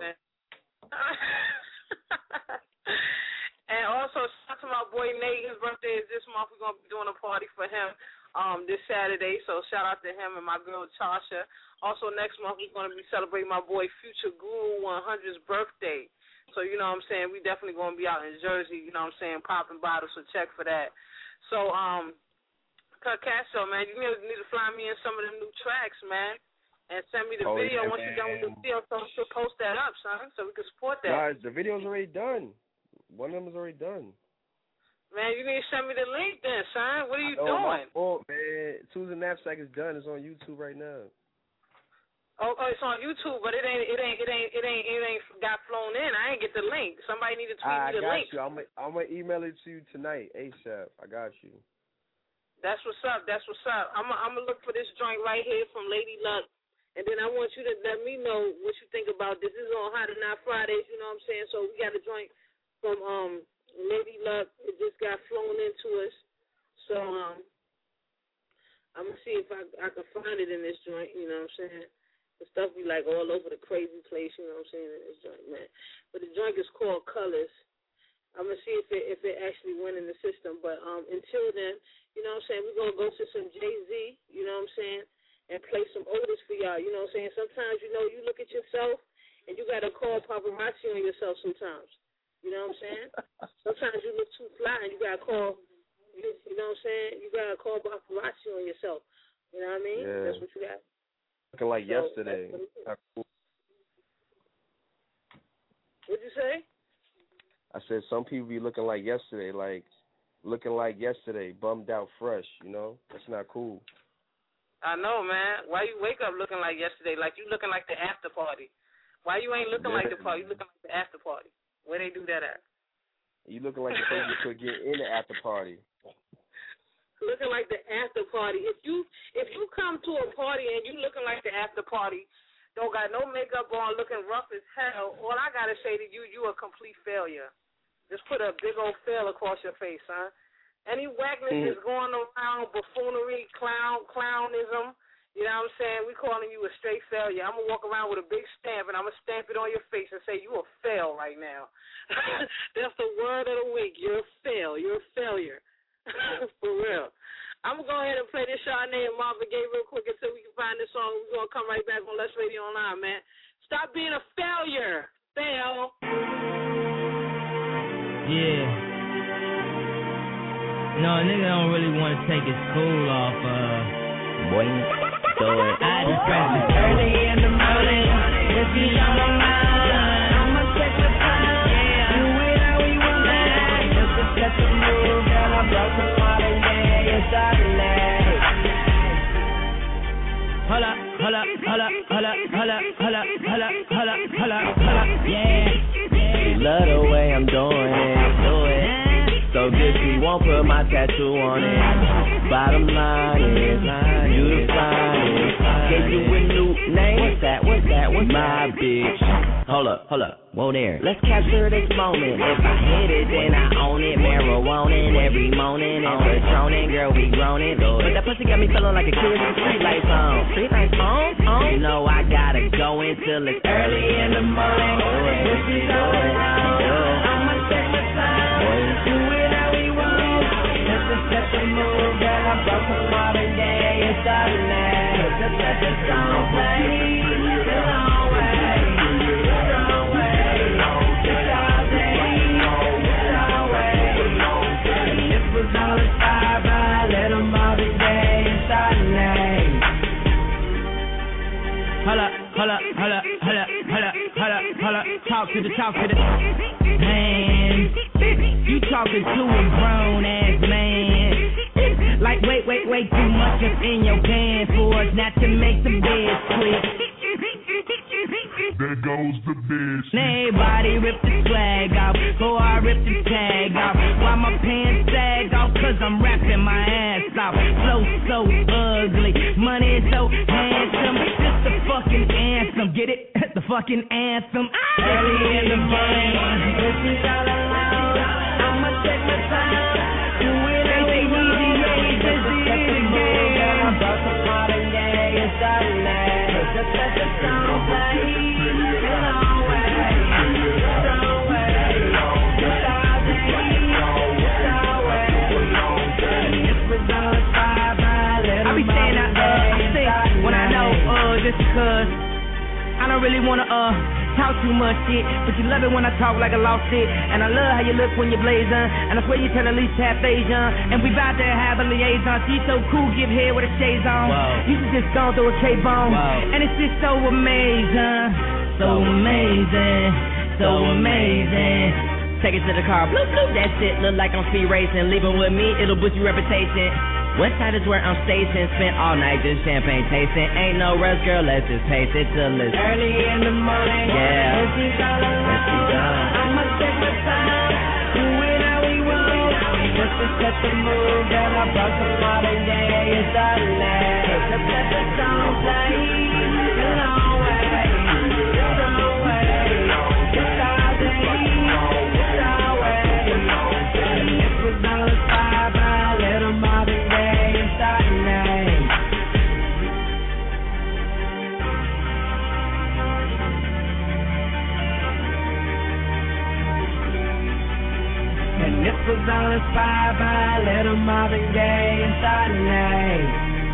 And also, shout out to my boy Nate. His birthday is this month. We're going to be doing a party for him um, this Saturday. So shout out to him and my girl Tasha. Also, next month, we're going to be celebrating my boy Future Guru one hundredth birthday. So, you know what I'm saying? We definitely going to be out in Jersey, you know what I'm saying, popping bottles. So check for that. So, um, Cut Castro, man, you need to fly me in some of them new tracks, man. And send me the oh, video yeah, once man. you're done with the video. So you post that up, son, so we can support that. Nah, the video's already done. One of them is already done. Man, you need to send me the link then, son. What are you oh, doing? My fault, man. Susan Knapsack is done. It's on YouTube right now. Oh, oh, it's on YouTube, but it ain't, it ain't, it ain't, it ain't, it ain't got flown in. I ain't get the link. Somebody need to tweet I me the got link. you. I'm gonna, I'm gonna email it to you tonight, ASAP. I got you. That's what's up. That's what's up. I'm, I'm gonna look for this joint right here from Lady Luck, and then I want you to let me know what you think about this. This is on Hot or Not Fridays. You know what I'm saying? So we got a joint from um Lady Luck. It just got flown into us. So um, I'm gonna see if I I can find it in this joint. You know what I'm saying? The stuff be like all over the crazy place. You know what I'm saying? In this joint, man. But the joint is called Colors. I'm gonna see if it if it actually went in the system. But um, until then, you know what I'm saying, we're gonna go to some Jay-Z. You know what I'm saying, and play some Otis for y'all. You know what I'm saying? Sometimes you know you look at yourself and you gotta call paparazzi on yourself. Sometimes. You know what I'm saying? Sometimes you look too fly and you gotta call. You, you know what I'm saying? You gotta call paparazzi on yourself. You know what I mean? Yeah. That's what you got. Looking like so, yesterday. What'd you say? I said some people be looking like yesterday, like looking like yesterday, bummed out fresh, you know? That's not cool. I know, man. Why you wake up looking like yesterday, like you looking like the after party? Why you ain't looking yeah. like the party, you looking like the after party? Where they do that at? You looking like the person you could get in the after party. Looking like the after party. If you if you come to a party and you looking like the after party, don't got no makeup on, looking rough as hell, all I got to say to you, you a complete failure. Just put a big old fail across your face, huh? Any whackness mm. is going around, buffoonery, clown, clownism, you know what I'm saying? We calling you a straight failure. I'm going to walk around with a big stamp, and I'm going to stamp it on your face and say, you a fail right now. That's the word of the week. You're a fail. You're a failure. For real. I'm going to go ahead and play this Chardonnay and Marvin Gaye real quick until we can find this song. We're going to come right back on Let's Radio Online, man. Stop being a failure. Fail. Yeah. No, a nigga don't really want to take his school off, uh, boy, so it. I just press it early in the morning, if you on my mind, I'ma take the time, yeah, do it how we want it, just to set the mood, girl, I brought some modern day, it's Chardonnay. Hold up, hold up, hold up, hold up, hold up, hold up, hold up, hold up, hold up, hold up, yeah, yeah. Love the way I'm doing it, do it. So good she won't put my tattoo on it. Bottom line is, you the finest. Gave you a new name. What's that? What's that? What's my that? Bitch. Hold up, hold up. Whoa there. Let's capture this moment. If I hit it, then I own it. Marijuana every morning. And Patronin, girl, we grown it. But that pussy got me feeling like a kid with street lights on. Street lights on? On? You know I gotta go until it's early in the morning. This is all around. I'ma take my time, do it how we want. Let's just set the mood, girl. I brought some modern day and starting now. Just let the song play the long way, the long way. It's all day, it's all way. This was all inspired by little modern day and starting now. Hold up, hold up, hold up, hold up, hold up, hold up, hold up. Talk to the, talk to the man. You talking to a grown ass man. Like wait, wait, wait, too much up in your pants for us not to make the bed quick. There goes the bitch. Everybody rip the swag off before I rip the tag off. Why my pants sag off? Cause I'm rapping my ass off. Flow so ugly, money so handsome. Just the fucking anthem, get it? The fucking anthem. Early in the morning, this is all alone. I'ma take my time, do it how we want. Just let the mood, girl, I'm about to modern day and starting now. Just let the song play. Just because I don't really wanna uh talk too much shit, but you love it when I talk like a lost it. And I love how you look when you're blazing, and I swear you tell at least half Asian. And we bout to have a liaison. She's so cool, give head with a shades on. Whoa. You should just go through a K-bone. And it's just so amazing, so amazing, so amazing. Take it to the car, bloop bloop, that shit look like I'm speed racing. Leave it with me, it'll boost your reputation. West side is where I'm stationed, spent all night just champagne tasting. Ain't no rush, girl, let's just pace it till it's early in the morning. Yeah, let's be all alone. I'ma take my time, do it how we want. Just to set the mood, girl, I brought some modern day and starting now. Just let the song play the long way, the long way. It's all day, it's all way. This was all inspired by little modern day. And this was all inspired by little Marvin Gaye and starting name.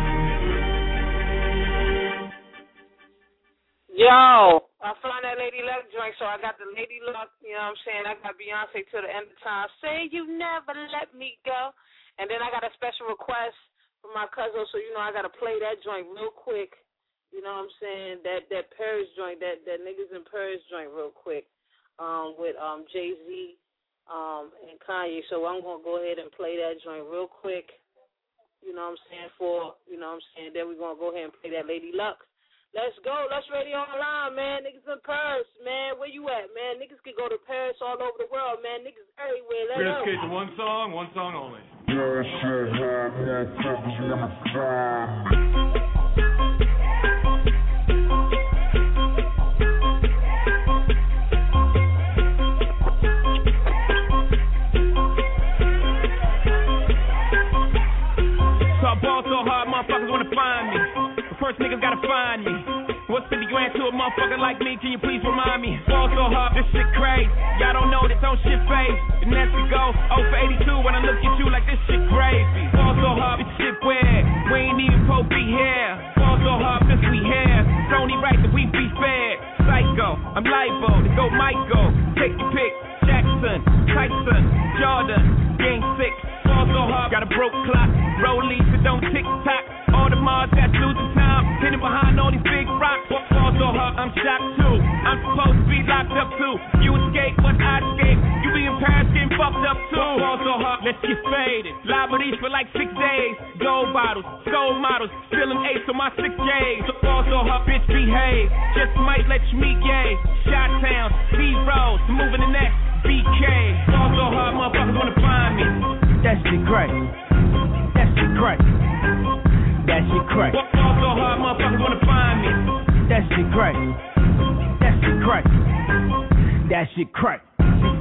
Yo, I found that Lady Luck joint, so I got the Lady Luck, you know what I'm saying? I got Beyonce till the end of time. Say you never let me go. And then I got a special request from my cousin, so you know I gotta play that joint real quick. You know what I'm saying? That that Paris joint, that, that niggas in Paris joint real quick. Um, with um Jay-Z um and Kanye. So I'm gonna go ahead and play that joint real quick. You know what I'm saying, for you know what I'm saying, then we're gonna go ahead and play that Lady Luck. Let's go, let's radio online, man. Niggas in Paris, man. Where you at, man? Niggas can go to Paris all over the world, man. Niggas everywhere. Let's go. We're to one song, one song only. So I ball so hard, motherfuckers wanna find me. First niggas gotta find me. What's fifty grand to a motherfucker like me? Can you please remind me? Fall so hard, this shit crazy. Y'all don't know this don't shit phase. And that's to go oh for eighty-two when I look at you like this shit crazy. Fall so hard, this shit weird. We ain't even supposed to be here. Fall so hard, since we here. It's only right that we be fed. Psycho, I'm liable to go Michael. Take your pick. Jackson, Tyson, Jordan, Game six. Fall so hard, got a broke clock. Rollies that don't tick tock. All the Mars that's losing time, hidden behind all these big rocks. Fall so hard, I'm shocked too. I'm supposed to be locked up too. You escape, but I escape. You be in Paris getting fucked up too. Fall so hard, let's get faded. Liberties for like six days. Gold bottles, gold models, spilling ace on my six J's. So fall so hard, bitch behave. Just might let you meet gay. Shot Town, Z-Rose, moving the next B K. Fall so hard, motherfuckers wanna find me. That shit crazy. That shit crazy. That shit crazy. Fall so hard, motherfuckers wanna find me. That shit crazy. That shit crazy. That shit crazy.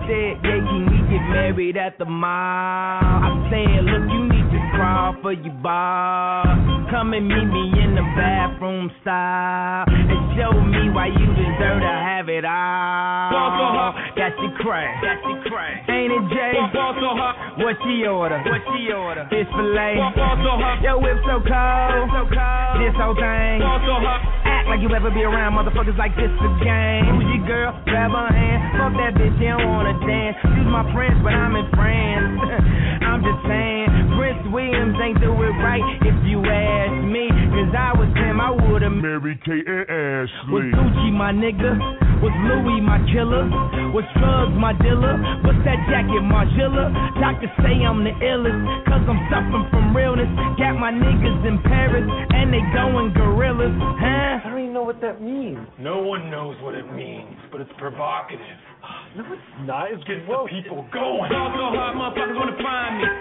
said, yeah, can we get married at the mall? I said, look, you need to crawl for your bar. Come and meet me in the bathroom style and show me why you deserve to have it all. Got you cray, got you cray. Ain't it Jay? What she order? What she order? Fish fillet. Yo, whip so cold, so cold. This whole thing. Act like you ever be around motherfuckers like this again. Who's your girl? Grab her hand. Fuck that bitch, she don't wanna dance. She's my friends, but I'm in France. I'm just saying, Prince Williams ain't do it right if you ask me. Cause I was him, I would've Mary Kate and Ashley. Was Gucci my nigga? Was Louis my killer? Was drugs my dealer? What's that jacket, Margilla? Doctors say I'm the illest, cause I'm suffering from realness. Got my niggas in Paris, and they going gorillas, huh? I don't even know what that means. No one knows what it means, but it's provocative. No, it's not. It's Gets gross. the people going. Fall so hard, motherfuckers wanna find me.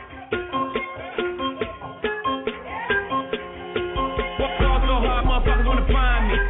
Fall so hard, motherfuckers wanna find me.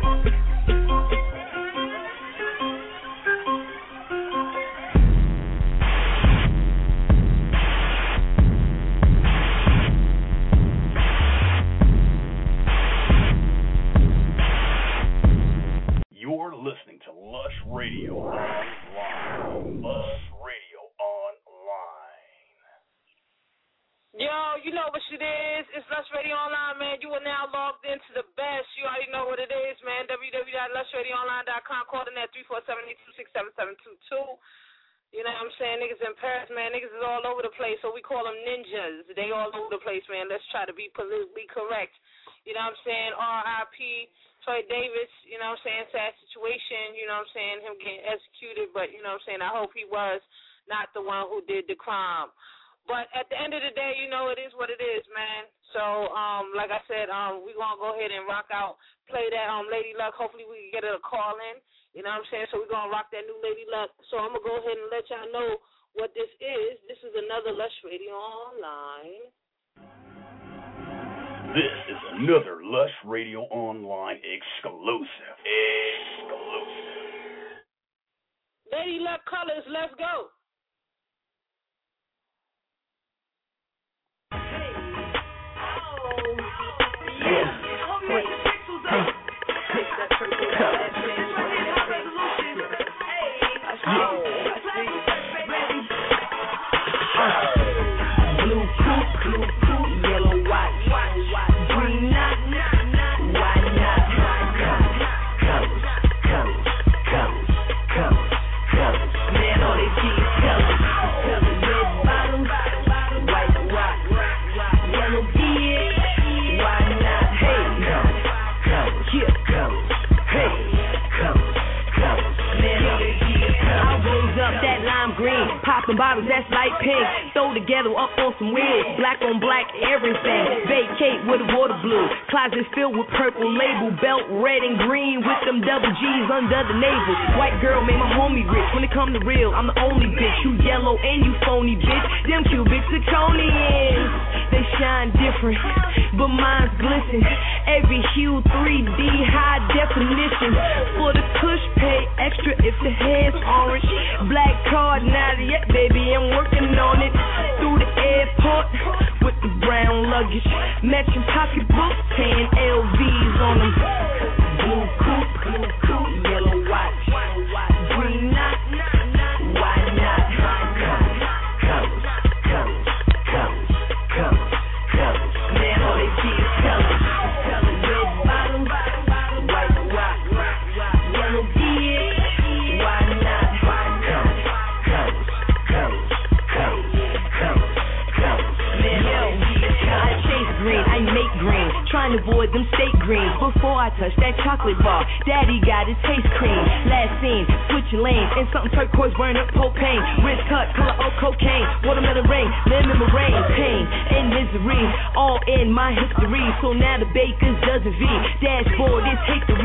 You're listening to Lush Radio Online. Lush Radio Online. Yo, you know what it is. It's Lush Radio Online, man. You are now logged into the best. You already know what it is, man. w w w dot lush radio online dot com. Call in at three four seven, eight two six, seven seven two two. You know what I'm saying? Niggas in Paris, man. Niggas is all over the place, so we call them ninjas. They all over the place, man. Let's try to be politically correct. You know what I'm saying? R I P Troy Davis, you know what I'm saying? Sad situation, you know what I'm saying? Him getting executed, but, you know what I'm saying? I hope he was not the one who did the crime. But at the end of the day, you know, it is what it is, man. So, um, like I said, um, we're going to go ahead and rock out, play that um, Lady Luck. Hopefully we can get her to call in, you know what I'm saying? So we're going to rock that new Lady Luck. So I'm going to go ahead and let y'all know what this is. This is another Lush Radio Online. This is another Lush Radio Online exclusive. Exclusive. Lady Luck Colors, let's go. Blue coupe, blue coupe, yellow watch, green knot, white knot, colors, colors, colors, colors, colors. Man, all they see is colors. Colors, red bottom, white rock, yellow beard, white knot, hey, colors, yeah, colors, hey, colors, colors. Man, all they see is colors. I rose up that lime green, popping bottles, that's light pink. Throw together up on some wheels, black on black, everything. Vacate with a water blue, closets filled with purple label, belt red and green with them double G's under the navel. White girl made my homie rich. When it come to real, I'm the only bitch. You yellow and you phony bitch. Them cubic zirconians, they shine different, but mine's glisten. Every hue three D high definition. For the kush, pay extra if the hair's orange. Black card, not yet, baby, I'm working on it. Through the airport with the brown luggage, matching pocketbooks, paying L Vs on them. Blue coupe, blue coupe, yellow watch, green knot, white knot, colors, colors, colors, colors, colors, colors. Man, all they see is colors. Colors, red bottom, white rock, yellow beard, white knot, colors, colors, colors, colors, colors, colors. Man, yo, I chase green, I make green, trying to avoid them state greens. Before I touch that chocolate bar, daddy got his taste cream. Last scene, switching lanes, and something turquoise burn up propane. Wrist cut, color of cocaine, watermelon rain, lemon meringue, pain and misery, all in my history. So now the bakers doesn't V, dashboard is history. They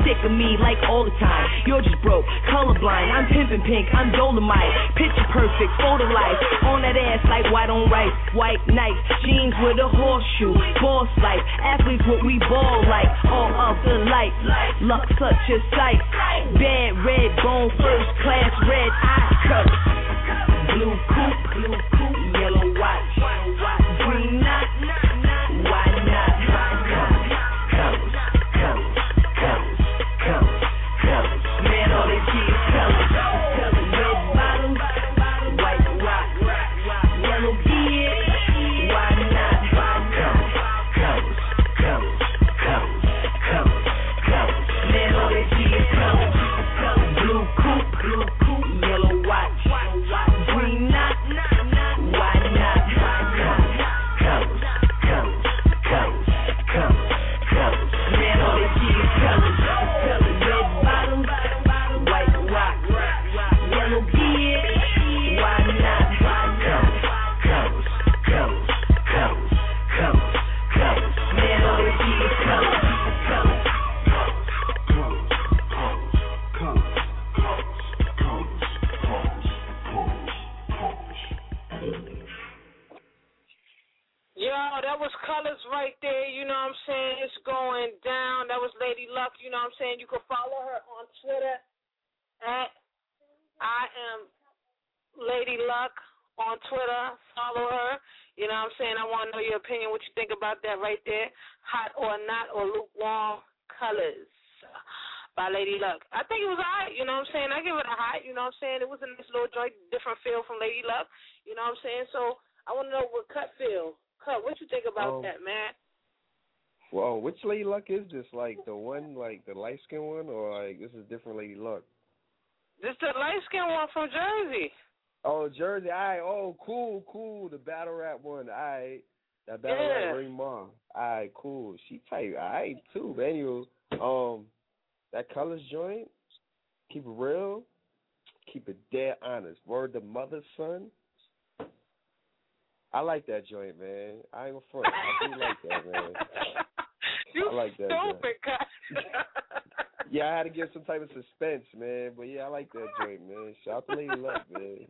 sick of me like all the time. You're just broke, colorblind. I'm pimpin' pink, I'm Dolomite. Picture perfect, photo life. On that ass like white on rice. White nights, jeans with a horseshoe. Boss life, athletes what we ball like. All of the light, luck such a sight. Bad red bone, first class red eye cut. Blue coupe, blue coupe, yellow watch. Green knot, why not? Colors, colors, colors, colors, colors. Man, all they see is colors. Red bottoms, white rock, yellow beard, why not? Colors, colors, colors, colors, colors, colors. Man, all they see is colors. Blue coupe, blue coupe, yellow watch, green knot, why not? Colors, colors, colors, colors, colors. Man, all they see is colors. Red bottoms, white rock, yellow beard, why not? Colors, colors, colors, colors, colors, colors. Man, all they see is colors. Yo, that was Colors right there, you know what I'm saying? It's going down. That was Lady Luck, you know what I'm saying? You can follow her on Twitter at I am Lady Luck on Twitter. Follow her. You know what I'm saying? I want to know your opinion, what you think about that right there. Hot or not or lukewarm Colors by Lady Luck. I think it was all right, you know what I'm saying? I give it a hot, you know what I'm saying? It was a nice little joint, different feel from Lady Luck, you know what I'm saying? So I want to know what Cut feel. Cut, what you think about um, that, man? Well, which Lady Luck is this? Like the one, like the light skin one, or like this is different Lady Luck? This the light skin one from Jersey. Oh, Jersey. All right. Oh, cool, cool. The battle rap one. All right. That battle yeah. rap Ring Ma. All right, cool. She tight. All right, too. But anyway, um, that Colors joint, keep it real, keep it dead honest. Word to mother, son. I like that joint, man. I ain't gonna front. I do like that, man. You I like that stupid, joint. Yeah, I had to give some type of suspense, man. But yeah, I like that joint, man. Shout out to Lady Luck, man.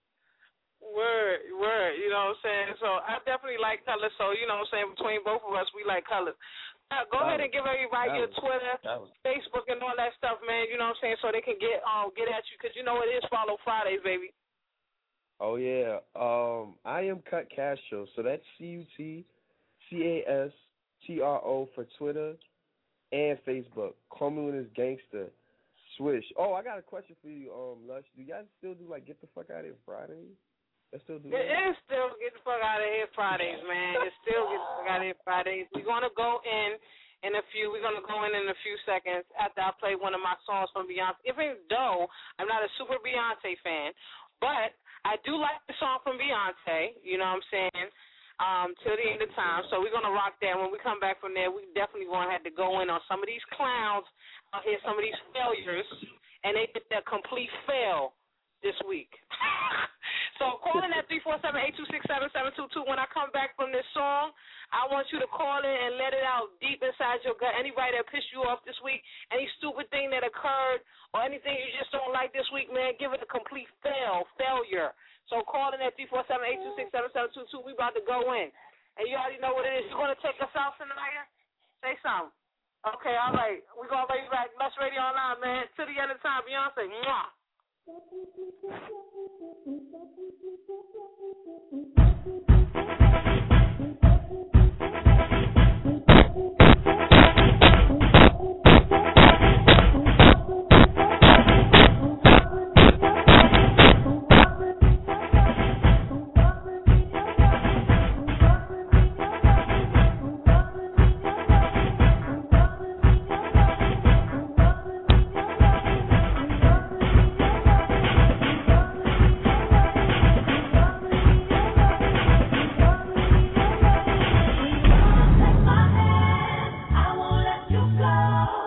Word, word. You know what I'm saying? So I definitely like Colors. So you know what I'm saying? Between both of us, we like Colors. Uh, go that ahead was, and give everybody your was, Twitter, was, Facebook, and all that stuff, man. You know what I'm saying? So they can get um get at you, because you know it is Follow Fridays, baby. Oh, yeah. Um, I am Cut Castro. So that's C U T C A S T R O for Twitter and Facebook. Call me when it's gangster. Swish. Oh, I got a question for you, um, Lush. Do y'all still do, like, Get the Fuck Out of Here Fridays? They still do that? It is still Get the Fuck Out of Here Fridays, man. It's still Get the Fuck Out of Here Fridays. We're going to go in in a few. We're going to go in in a few seconds after I play one of my songs from Beyonce. Even though I'm not a super Beyonce fan, but I do like the song from Beyonce, you know what I'm saying, um, till the end of time. So we're going to rock that. When we come back from there, we definitely going to have to go in on some of these clowns out here, some of these failures, and they did that complete fail this week. So call in at three four seven, eight two six, seven seven two two. When I come back from this song, I want you to call in and let it out deep inside your gut. Anybody that pissed you off this week, any stupid thing that occurred, or anything you just don't like this week, man, give it a complete fail, failure. So call in at three four seven, eight two six, seven seven two two. We about to go in. And you already know what it is. You going to take us out tonight? Say something. Okay, all right. We're going to bring you back. Lush Radio Online, man. To the end of time, Beyonce. Mwah. I won't let you go.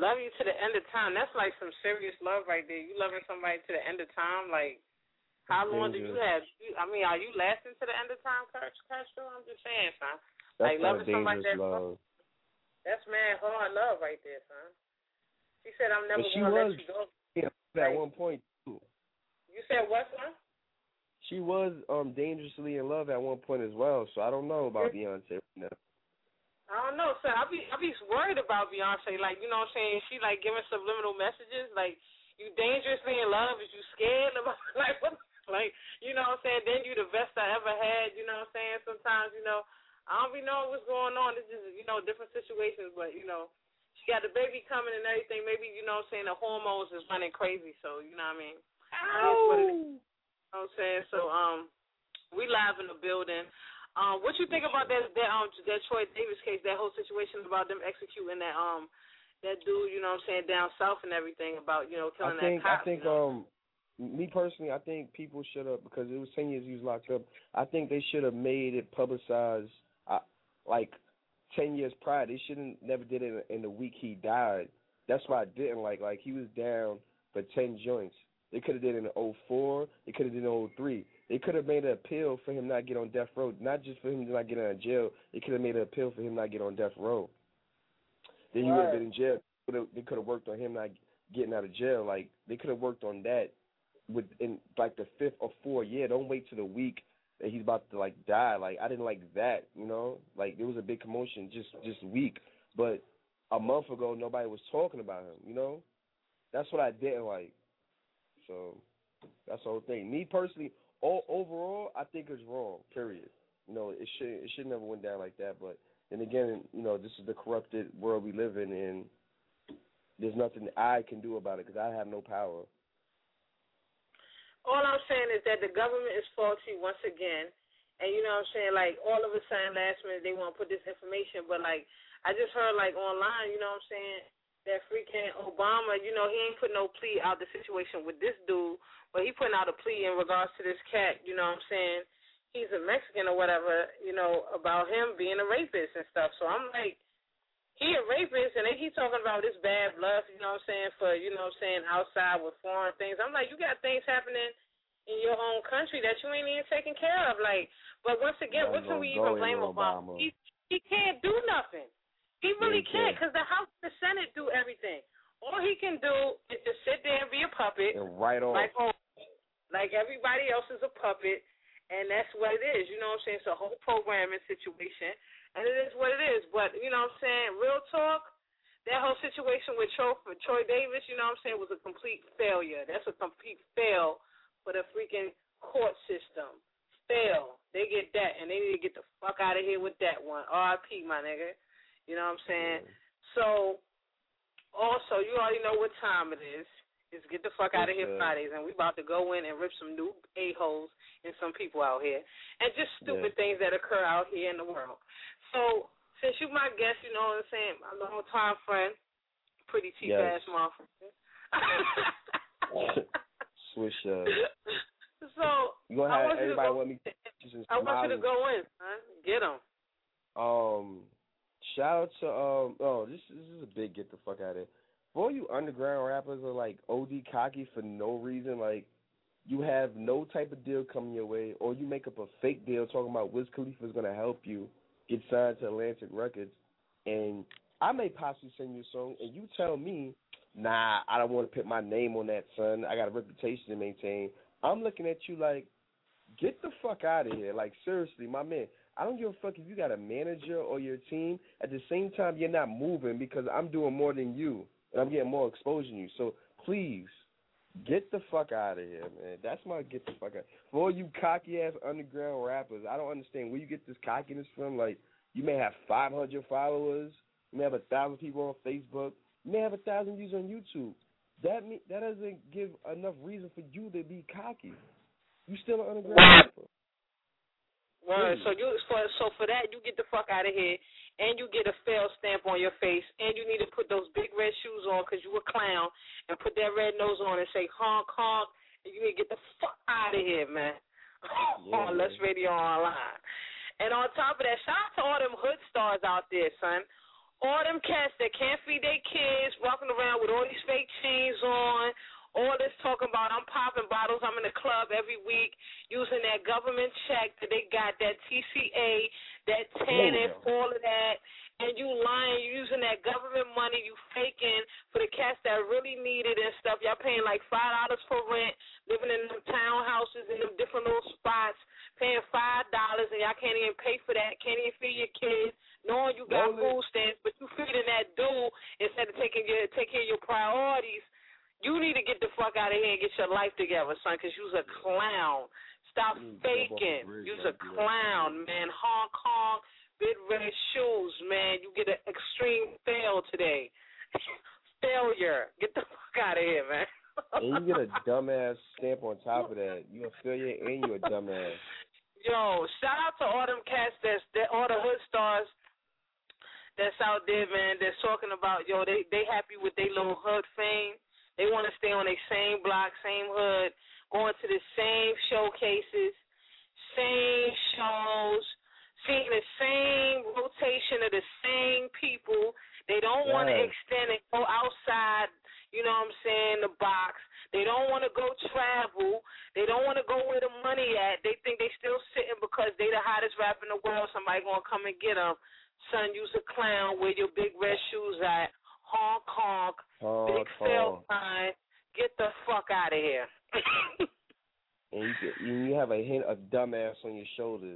Love you to the end of time. That's like some serious love right there. You loving somebody to the end of time, like. How long do you have? I mean, are you lasting to the end of time, Castro? I'm just saying, son. That's like loving somebody dangerous that love. That's man hard love right there, son. She said, "I'm never she gonna was, let you go." Yeah, at like, one point too. You said what, son? She was um dangerously in love at one point as well. So I don't know about yeah. Beyonce right now. I don't know, sir. I be I be worried about Beyonce. Like, you know what I'm saying? She like giving subliminal messages. Like, you dangerously in love? Is you scared about like what? Like, you know what I'm saying? Then you the best I ever had, you know what I'm saying? Sometimes, you know, I don't be knowing what's going on. It's just, you know, different situations. But, you know, she got the baby coming and everything. Maybe, you know what I'm saying, the hormones is running crazy. So, you know what I mean? That's what it is. You know what I'm saying? So, um, we live in the building. Um, what you think about that, that, um, that Troy Davis case, that whole situation about them executing that, um, that dude, you know what I'm saying, down south and everything about, you know, killing I think, that cop? I think, you know? um, me personally, I think people should have, because it was ten years he was locked up, I think they should have made it publicized uh, like ten years prior. They shouldn't never did it in, in the week he died. That's why I didn't like, like he was down for ten joints. They could have did it in oh four. They could have did it in oh three. They could have made an appeal for him not to get on death row, not just for him to not get out of jail. They could have made an appeal for him not to get on death row. Then he would have been in jail. They could have worked on him not getting out of jail. Like, they could have worked on that within like the fifth or fourth year. Don't wait till the week that he's about to like die. Like, I didn't like that, you know. Like, there was a big commotion just just week, but a month ago nobody was talking about him, you know. That's what I didn't like. So that's the whole thing. Me personally, all, overall, I think it's wrong. Period. You know, it should it should never went down like that. But then again, you know, this is the corrupted world we live in, and there's nothing I can do about it because I have no power. All I'm saying is that the government is faulty once again. And, you know what I'm saying, like, all of a sudden, last minute, they want to put this information. But, like, I just heard, like, online, you know what I'm saying, that freaking Obama, you know, he ain't put no plea out the situation with this dude, but he putting out a plea in regards to this cat, you know what I'm saying, he's a Mexican or whatever, you know, about him being a rapist and stuff. So I'm like, he a rapist, and they keep talking about this bad blood, you know what I'm saying, for, you know what I'm saying, outside with foreign things. I'm like, you got things happening in your own country that you ain't even taking care of. Like, but once again, what can we even blame Obama? Obama? He, he can't do nothing. He really he can't, because the House and the Senate do everything. All he can do is just sit there and be a puppet. And right on. Like, oh, like everybody else is a puppet, and that's what it is. You know what I'm saying? It's a whole programming situation. And it is what it is. But, you know what I'm saying, real talk, that whole situation with Troy, with Troy Davis, you know what I'm saying, was a complete failure. That's a complete fail for the freaking court system. Fail. They get that, and they need to get the fuck out of here with that one. R I P, my nigga. You know what I'm saying? Mm. So, also, you already know what time it is. It's get the fuck out of here Fridays, and we about to go in and rip some new a-holes and some people out here. And just stupid yeah. things that occur out here in the world. So, since you my guest, you know what I'm saying, my long time friend, pretty cheap yes. ass motherfucker. Swish uh So, you gonna have everybody want me to I want you to go in, son. Get them. Um, shout out to, um, oh, this, this is a big get the fuck out of here. All you underground rappers are like O D cocky for no reason. Like, you have no type of deal coming your way, or you make up a fake deal talking about Wiz Khalifa is going to help you get signed to Atlantic Records, and I may possibly send you a song, and you tell me, nah, I don't want to put my name on that, son. I got a reputation to maintain. I'm looking at you like, get the fuck out of here. Like, seriously, my man. I don't give a fuck if you got a manager or your team. At the same time, you're not moving because I'm doing more than you, and I'm getting more exposure than you. So, please, get the fuck out of here, man. That's my get the fuck out. For all you cocky-ass underground rappers, I don't understand where you get this cockiness from. Like, you may have five hundred followers. You may have one thousand people on Facebook. You may have one thousand views on YouTube. That me, that doesn't give enough reason for you to be cocky. You still an underground rapper. Right. So you for so for that you get the fuck out of here, and you get a fail stamp on your face, and you need to put those big red shoes on because you a clown, and put that red nose on and say honk honk, and you need to get the fuck out of here, man. Yeah, on Let's Radio Online. And on top of that, shout out to all them hood stars out there, son. all them cats that can't feed their kids, walking around with all these fake chains on, all this talking about I'm popping bottles, I'm in the club every week using that government check that they got, that T C A, that TANF, all of that, and you lying, you using that government money, you faking for the cats that really need it and stuff. Y'all paying like five dollars for rent, living in them townhouses in them different little spots, paying five dollars, and y'all can't even pay for that, can't even feed your kids, knowing you got food stamps, but you feeding that dude instead of taking your taking care of your priorities. You need to get the fuck out of here and get your life together, son, because you's a clown. Stop mm, faking. You's a clown, man. Hong Kong, big red shoes, man. You get an extreme fail today. Failure. Get the fuck out of here, man. And you get a dumbass stamp on top of that. You a failure and you a dumbass. Yo, shout out to all them cats that's, that, all the hood stars that's out there, man, that's talking about, yo, they, they happy with their little hood fame. They want to stay on their same block, same hood, going to the same showcases, same shows, seeing the same rotation of the same people. They don't yes. want to extend and go outside, you know what I'm saying, the box. They don't want to go travel. They don't want to go where the money at. They think they still sitting because they the hottest rapper in the world. Somebody going to come and get them. Son, you's a clown. Wear your big red shoes at. Hong Kong, Hong big sale sign. Get the fuck out of here. And you, get, you have a hint of dumbass on your shoulders.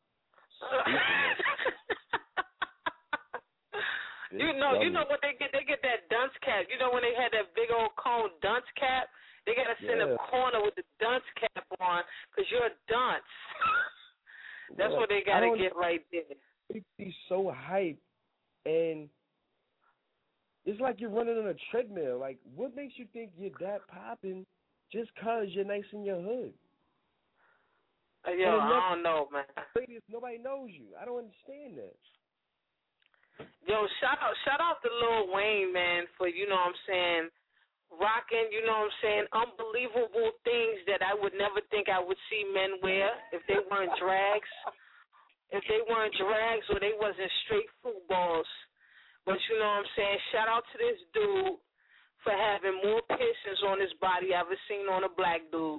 you know, dummy. You know what they get? They get that dunce cap. You know when they had that big old cone dunce cap? They got to sit yeah. in a corner with the dunce cap on because you're a dunce. That's yeah. what they got to get right there. He's so hyped, and it's like you're running on a treadmill. Like, what makes you think you're that popping just because you're nice in your hood? Uh, yo, I don't know, man. Nobody knows you. I don't understand that. Yo, shout out, shout out to Lil Wayne, man, for, you know what I'm saying, rocking, you know what I'm saying, unbelievable things that I would never think I would see men wear if they weren't drags. If they weren't drags or they wasn't straight footballs. But you know what I'm saying? Shout out to this dude for having more piercings on his body I've ever seen on a black dude.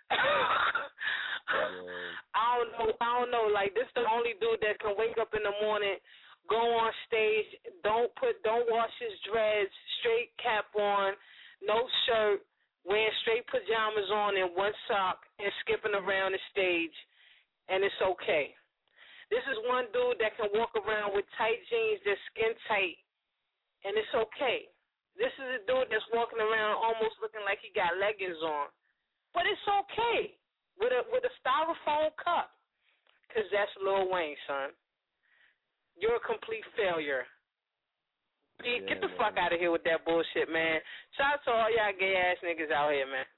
I don't know. I don't know. Like, this the only dude that can wake up in the morning, go on stage, don't put, don't wash his dreads, straight cap on, no shirt, wearing straight pajamas on and one sock, and skipping around the stage, and it's okay. This is one dude that can walk around with tight jeans that's skin tight, and it's okay. This is a dude that's walking around almost looking like he got leggings on, but it's okay with a with a styrofoam cup, because that's Lil Wayne, son. You're a complete failure. Yeah, Get the man. fuck out of here with that bullshit, man. Shout out to all y'all gay ass niggas out here, man.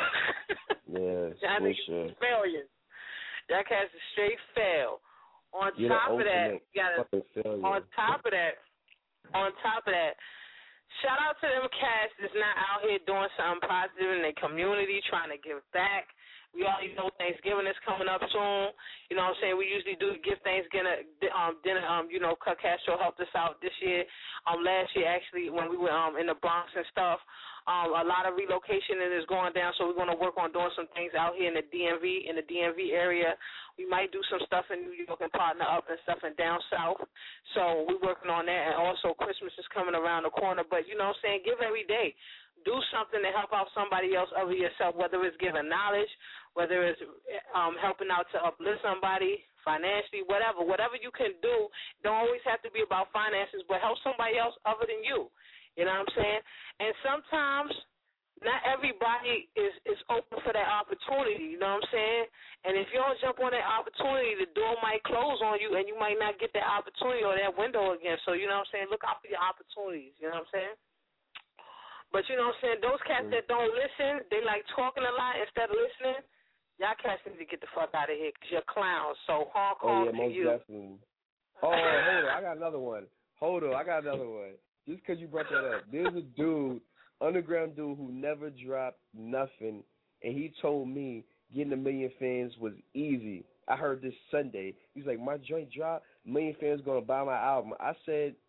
Yes, y'all for niggas sure. failures. Y'all cats a straight fail. On You're top of that, you gotta, on top of that, on top of that, shout out to them cats that's not out here doing something positive in their community, trying to give back. We already know Thanksgiving is coming up soon. You know what I'm saying? We usually do give Thanksgiving um, dinner. Um, you know, Cut Castro helped us out this year. Um, last year, actually, when we were um in the Bronx and stuff, um, a lot of relocation is going down. So we're going to work on doing some things out here in the D M V, in the D M V area. We might do some stuff in New York and partner up and stuff in down south. So we're working on that. And also, Christmas is coming around the corner. But you know what I'm saying? Give every day. Do something to help out somebody else other yourself, whether it's giving knowledge, whether it's um, helping out to uplift somebody financially, whatever. Whatever you can do, don't always have to be about finances, but help somebody else other than you. You know what I'm saying? And sometimes not everybody is, is open for that opportunity, you know what I'm saying? And if you don't jump on that opportunity, the door might close on you and you might not get that opportunity or that window again. So, you know what I'm saying? Look out for your opportunities, you know what I'm saying? But, you know what I'm saying, those cats that don't listen, they like talking a lot instead of listening. Y'all cats need to get the fuck out of here because you're clowns. So, Hong Kong oh, yeah, to most you. Definitely. Oh, hold on. I got another one. Hold on. I got another one. Just because you brought that up. There's a dude, underground dude, who never dropped nothing, and he told me getting a million fans was easy. I heard this Sunday. He's like, my joint dropped, million fans going to buy my album. I said,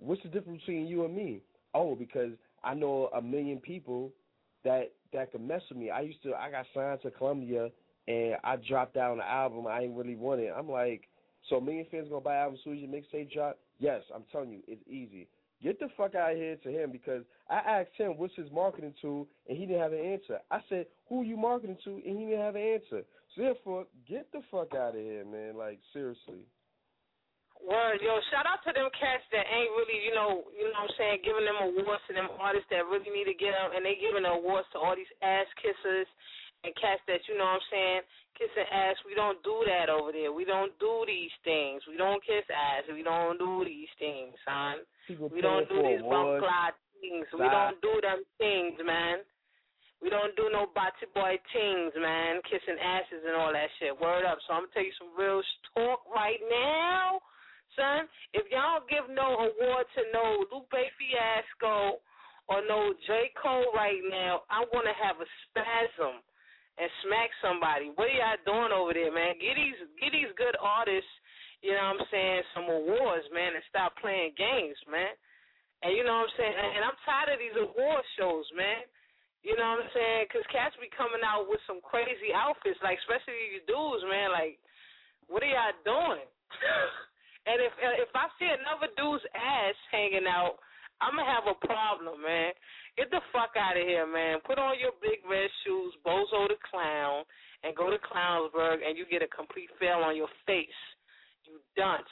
what's the difference between you and me? Oh, because I know a million people that that could mess with me. I used to, I got signed to Columbia, and I dropped down the album. I ain't really want it. I'm like, so a million fans gonna buy albums as soon as your mixtape drop? Yes, I'm telling you, it's easy. Get the fuck out of here to him, because I asked him what's his marketing tool, and he didn't have an answer. I said, who you marketing to, and he didn't have an answer. So therefore, get the fuck out of here, man. Like, seriously. Word, yo, shout out to them cats that ain't really, you know, you know what I'm saying, giving them awards to them artists that really need to get them, and they giving the awards to all these ass kissers and cats that, you know what I'm saying, kissing ass. We don't do that over there. We don't do these things. We don't kiss ass. We don't do these things, son. People we don't do these bump awards, clot things. We don't do them things, man. We don't do no botty boy things, man, kissing asses and all that shit. Word up. So I'm going to tell you some real talk right now. Son, if y'all give no award to no Lupe Fiasco or no J. Cole right now, I'm going to have a spasm and smack somebody. What are y'all doing over there, man? Get these, get these good artists, you know what I'm saying, some awards, man, and stop playing games, man. And you know what I'm saying? And I'm tired of these award shows, man. You know what I'm saying? Because cats be coming out with some crazy outfits, like especially these dudes, man. Like, what are y'all doing? And if if I see another dude's ass hanging out, I'm going to have a problem, man. Get the fuck out of here, man. Put on your big red shoes, Bozo the Clown, and go to Clownsburg, and you get a complete fail on your face. You dunce.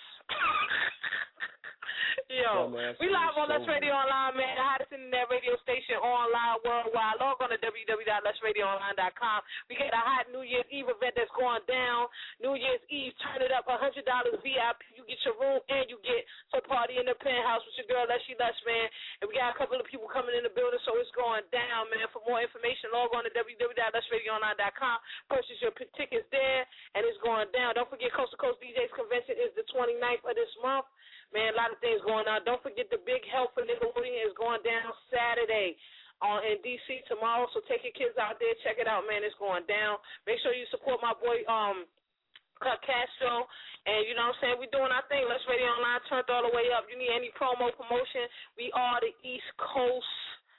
Yo, man, we live on so Lush Radio Online, man. The hottest internet radio station online worldwide. Log on to w w w dot lush radio online dot com. We got a hot New Year's Eve event that's going down. New Year's Eve, turn it up, one hundred dollars V I P. You get your room and you get to party in the penthouse with your girl, Lushy Lush, man. And we got a couple of people coming in the building, so it's going down, man. For more information, log on to w w w dot lush radio online dot com. Purchase your p- tickets there, and it's going down. Don't forget, Coast to Coast D Js Convention is the twenty-ninth of this month. Man, a lot of things going on. Don't forget the Big Help for Nickelodeon is going down Saturday on in D C tomorrow. So take your kids out there, check it out, man. It's going down. Make sure you support my boy um Cut Castro, and you know what I'm saying, we're doing our thing. Lush Radio Online turned all the way up. You need any promo promotion? We are the East Coast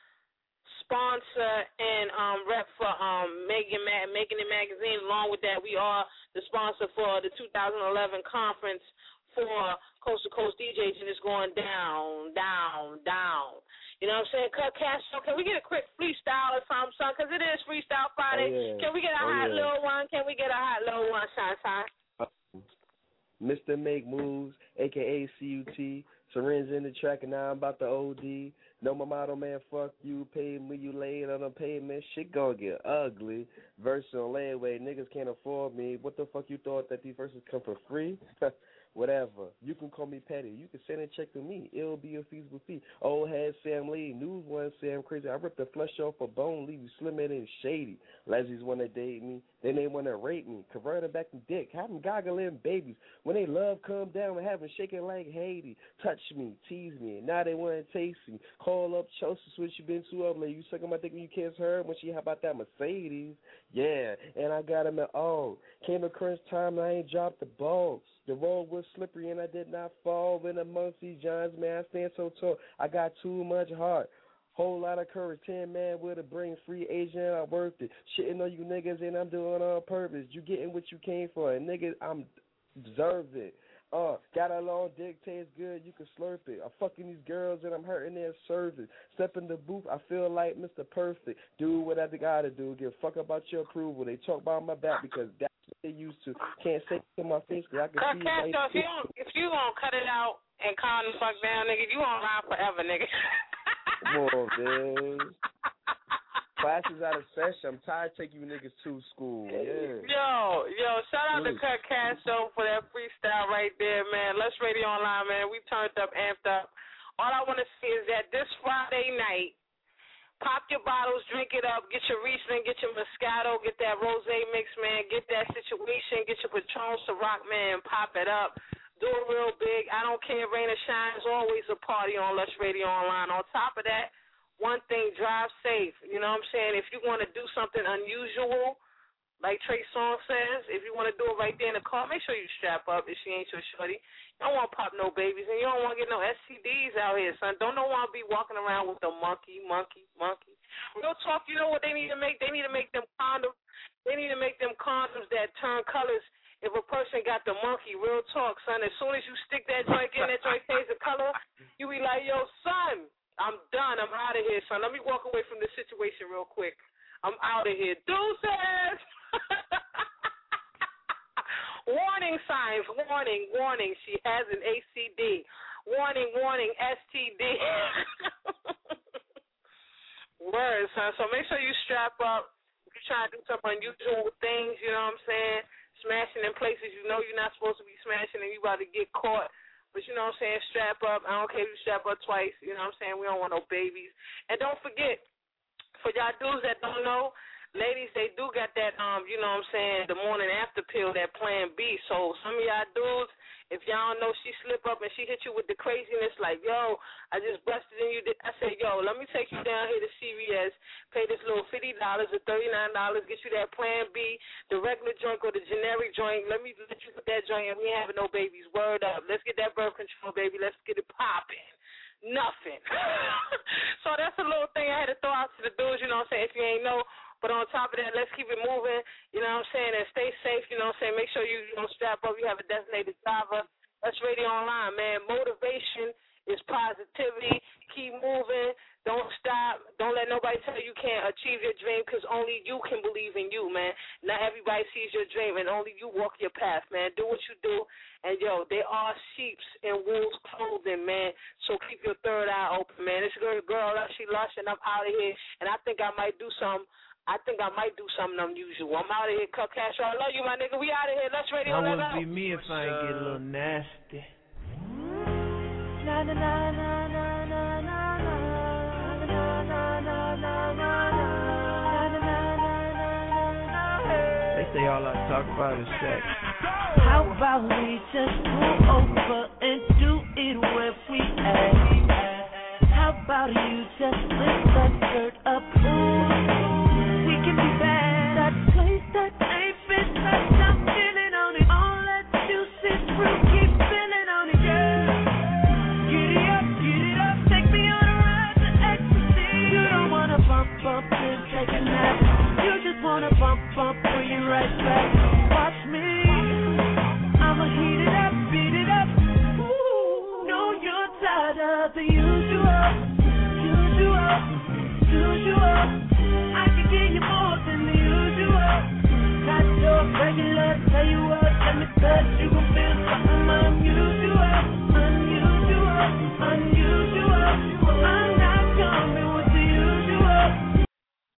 sponsor and um rep for um Making Ma- Making It Magazine. Along with that, we are the sponsor for the two thousand eleven conference for Coast to Coast D Js, and it's going down, down, down. You know what I'm saying? Cut Castro, can we get a quick freestyle or something, son? Because it is Freestyle Friday. Oh, yeah. Can we get a oh, hot yeah. little one? Can we get a hot little one, son, son? Uh, Mister Make Moves, a k a. C U T. Syringe in the track, and now I'm about to O D. No, my motto, man, fuck you. Pay me, you laid on the pavement. Shit gonna get ugly. Verse on layaway, niggas can't afford me. What the fuck you thought that these verses come for free? Whatever. You can call me petty. You can send a check to me. It'll be a feasible fee. Old head Sam Lee. News one say I'm crazy. I rip the flesh off a bone, leave you slimmer than shady. Lesbians want to date me. Then they want to rape me. Convert them back to dick. Have them goggling babies. When they love come down and have them shaking like Haiti. Touch me, tease me. Now they want to taste me. Call up Chelsea, switch you been too up. Like you sucking my dick when you kiss her when she how about that Mercedes. Yeah, and I got him at all. Came to crunch time and I ain't dropped the ball. The road was slippery and I did not fall in amongst these giants, man. I stand so tall. I got too much heart. Whole lot of courage. Ten man with a brain free agent. I worked it. Shitting on you niggas and I'm doing it on purpose. You getting what you came for. And niggas, I'm deserve it. Uh, got a long dick, tastes good, you can slurp it. I'm fucking these girls and I'm hurting their service. Step in the booth, I feel like Mister Perfect. Do what I gotta do. Give a fuck about your approval. They talk about my back because that's what they used to. Can't say it to my face because I can Cut see Castro, it. if you don't, if you gonna cut it out and calm the fuck down, nigga, you gonna ride forever, nigga. Come on, man. Classes out of session. I'm tired of taking you niggas to school. Yeah. Yo, yo, shout out to Please. Cut Castro for that freestyle right there, man. Lush Radio Online, man. We turned up, amped up. All I want to say is that this Friday night, pop your bottles, drink it up, get your Riesling, get your Moscato, get that Rosé mix, man. Get that situation, get your Patron Ciroc, man. Pop it up. Do it real big. I don't care, rain or shine. There's always a party on Lush Radio Online. On top of that, one thing, drive safe. You know what I'm saying? If you want to do something unusual, like Trey Songz says, if you want to do it right there in the car, make sure you strap up if she ain't your shorty. You don't want to pop no babies, and you don't want to get no S T Ds out here, son. Don't no want to be walking around with the monkey, monkey, monkey. Real talk, you know what they need to make? They need to make them condoms. They need to make them condoms that turn colors. If a person got the monkey, real talk, son, as soon as you stick that joint in, that joint change the color, you be like, yo, son, I'm done. I'm out of here, son. Let me walk away from this situation real quick. I'm out of here. Deuces! Warning signs, warning, warning. She has an A C D. Warning, warning, S T D. Words, son. So make sure you strap up. If you're trying to do some unusual things, you know what I'm saying? Smashing in places you know you're not supposed to be smashing and you about to get caught. But you know what I'm saying? Strap up. I don't care if you strap up twice. You know what I'm saying? We don't want no babies. And don't forget, for y'all dudes that don't know, ladies, they do got that, um, you know what I'm saying, the morning after pill, that Plan B. So some of y'all dudes, if y'all don't know, she slip up and she hit you with the craziness like, yo, I just busted in you. I said, yo, let me take you down here to C V S, pay this little fifty dollars or thirty-nine dollars, get you that Plan B, the regular joint or the generic joint. Let me let you put that joint and we ain't having no babies. Word up. Let's get that birth control, baby. Let's get it popping. Nothing. So that's a little thing I had to throw out to the dudes, you know what I'm saying, if you ain't know. But on top of that, let's keep it moving, you know what I'm saying, and stay safe, you know what I'm saying. Make sure you, you know, strap up, you have a designated driver. That's Radio Online, man. Motivation is positivity. Keep moving. Don't stop. Don't let nobody tell you you can't achieve your dream because only you can believe in you, man. Not everybody sees your dream, and only you walk your path, man. Do what you do. And, yo, they are sheeps in wolves' clothing, man. So keep your third eye open, man. This girl, girl she lush, and I'm out of here. And I think I might do something. I think I might do something unusual. I'm out of here, Cut Cash. I love you, my nigga. We out of here. Let's Radio. That wouldn't be me if I ain't get a little nasty. Na na na na na na na na na na na na na. They say all I talk about is sex. How about we just pull over and do it where we at? How about you just lift that skirt up? Ooh. We can be bad. That place that ain't been touched, I'm feeling on it. All that juicy fruit, keep feeling on it, girl. Get it up, get it up, take me on a ride to ecstasy. You don't wanna bump, bump and take a nap. You just wanna bump, bump, bring it right back. Watch me, I'ma heat it up, beat it up. Ooh, know you're tired of the usual.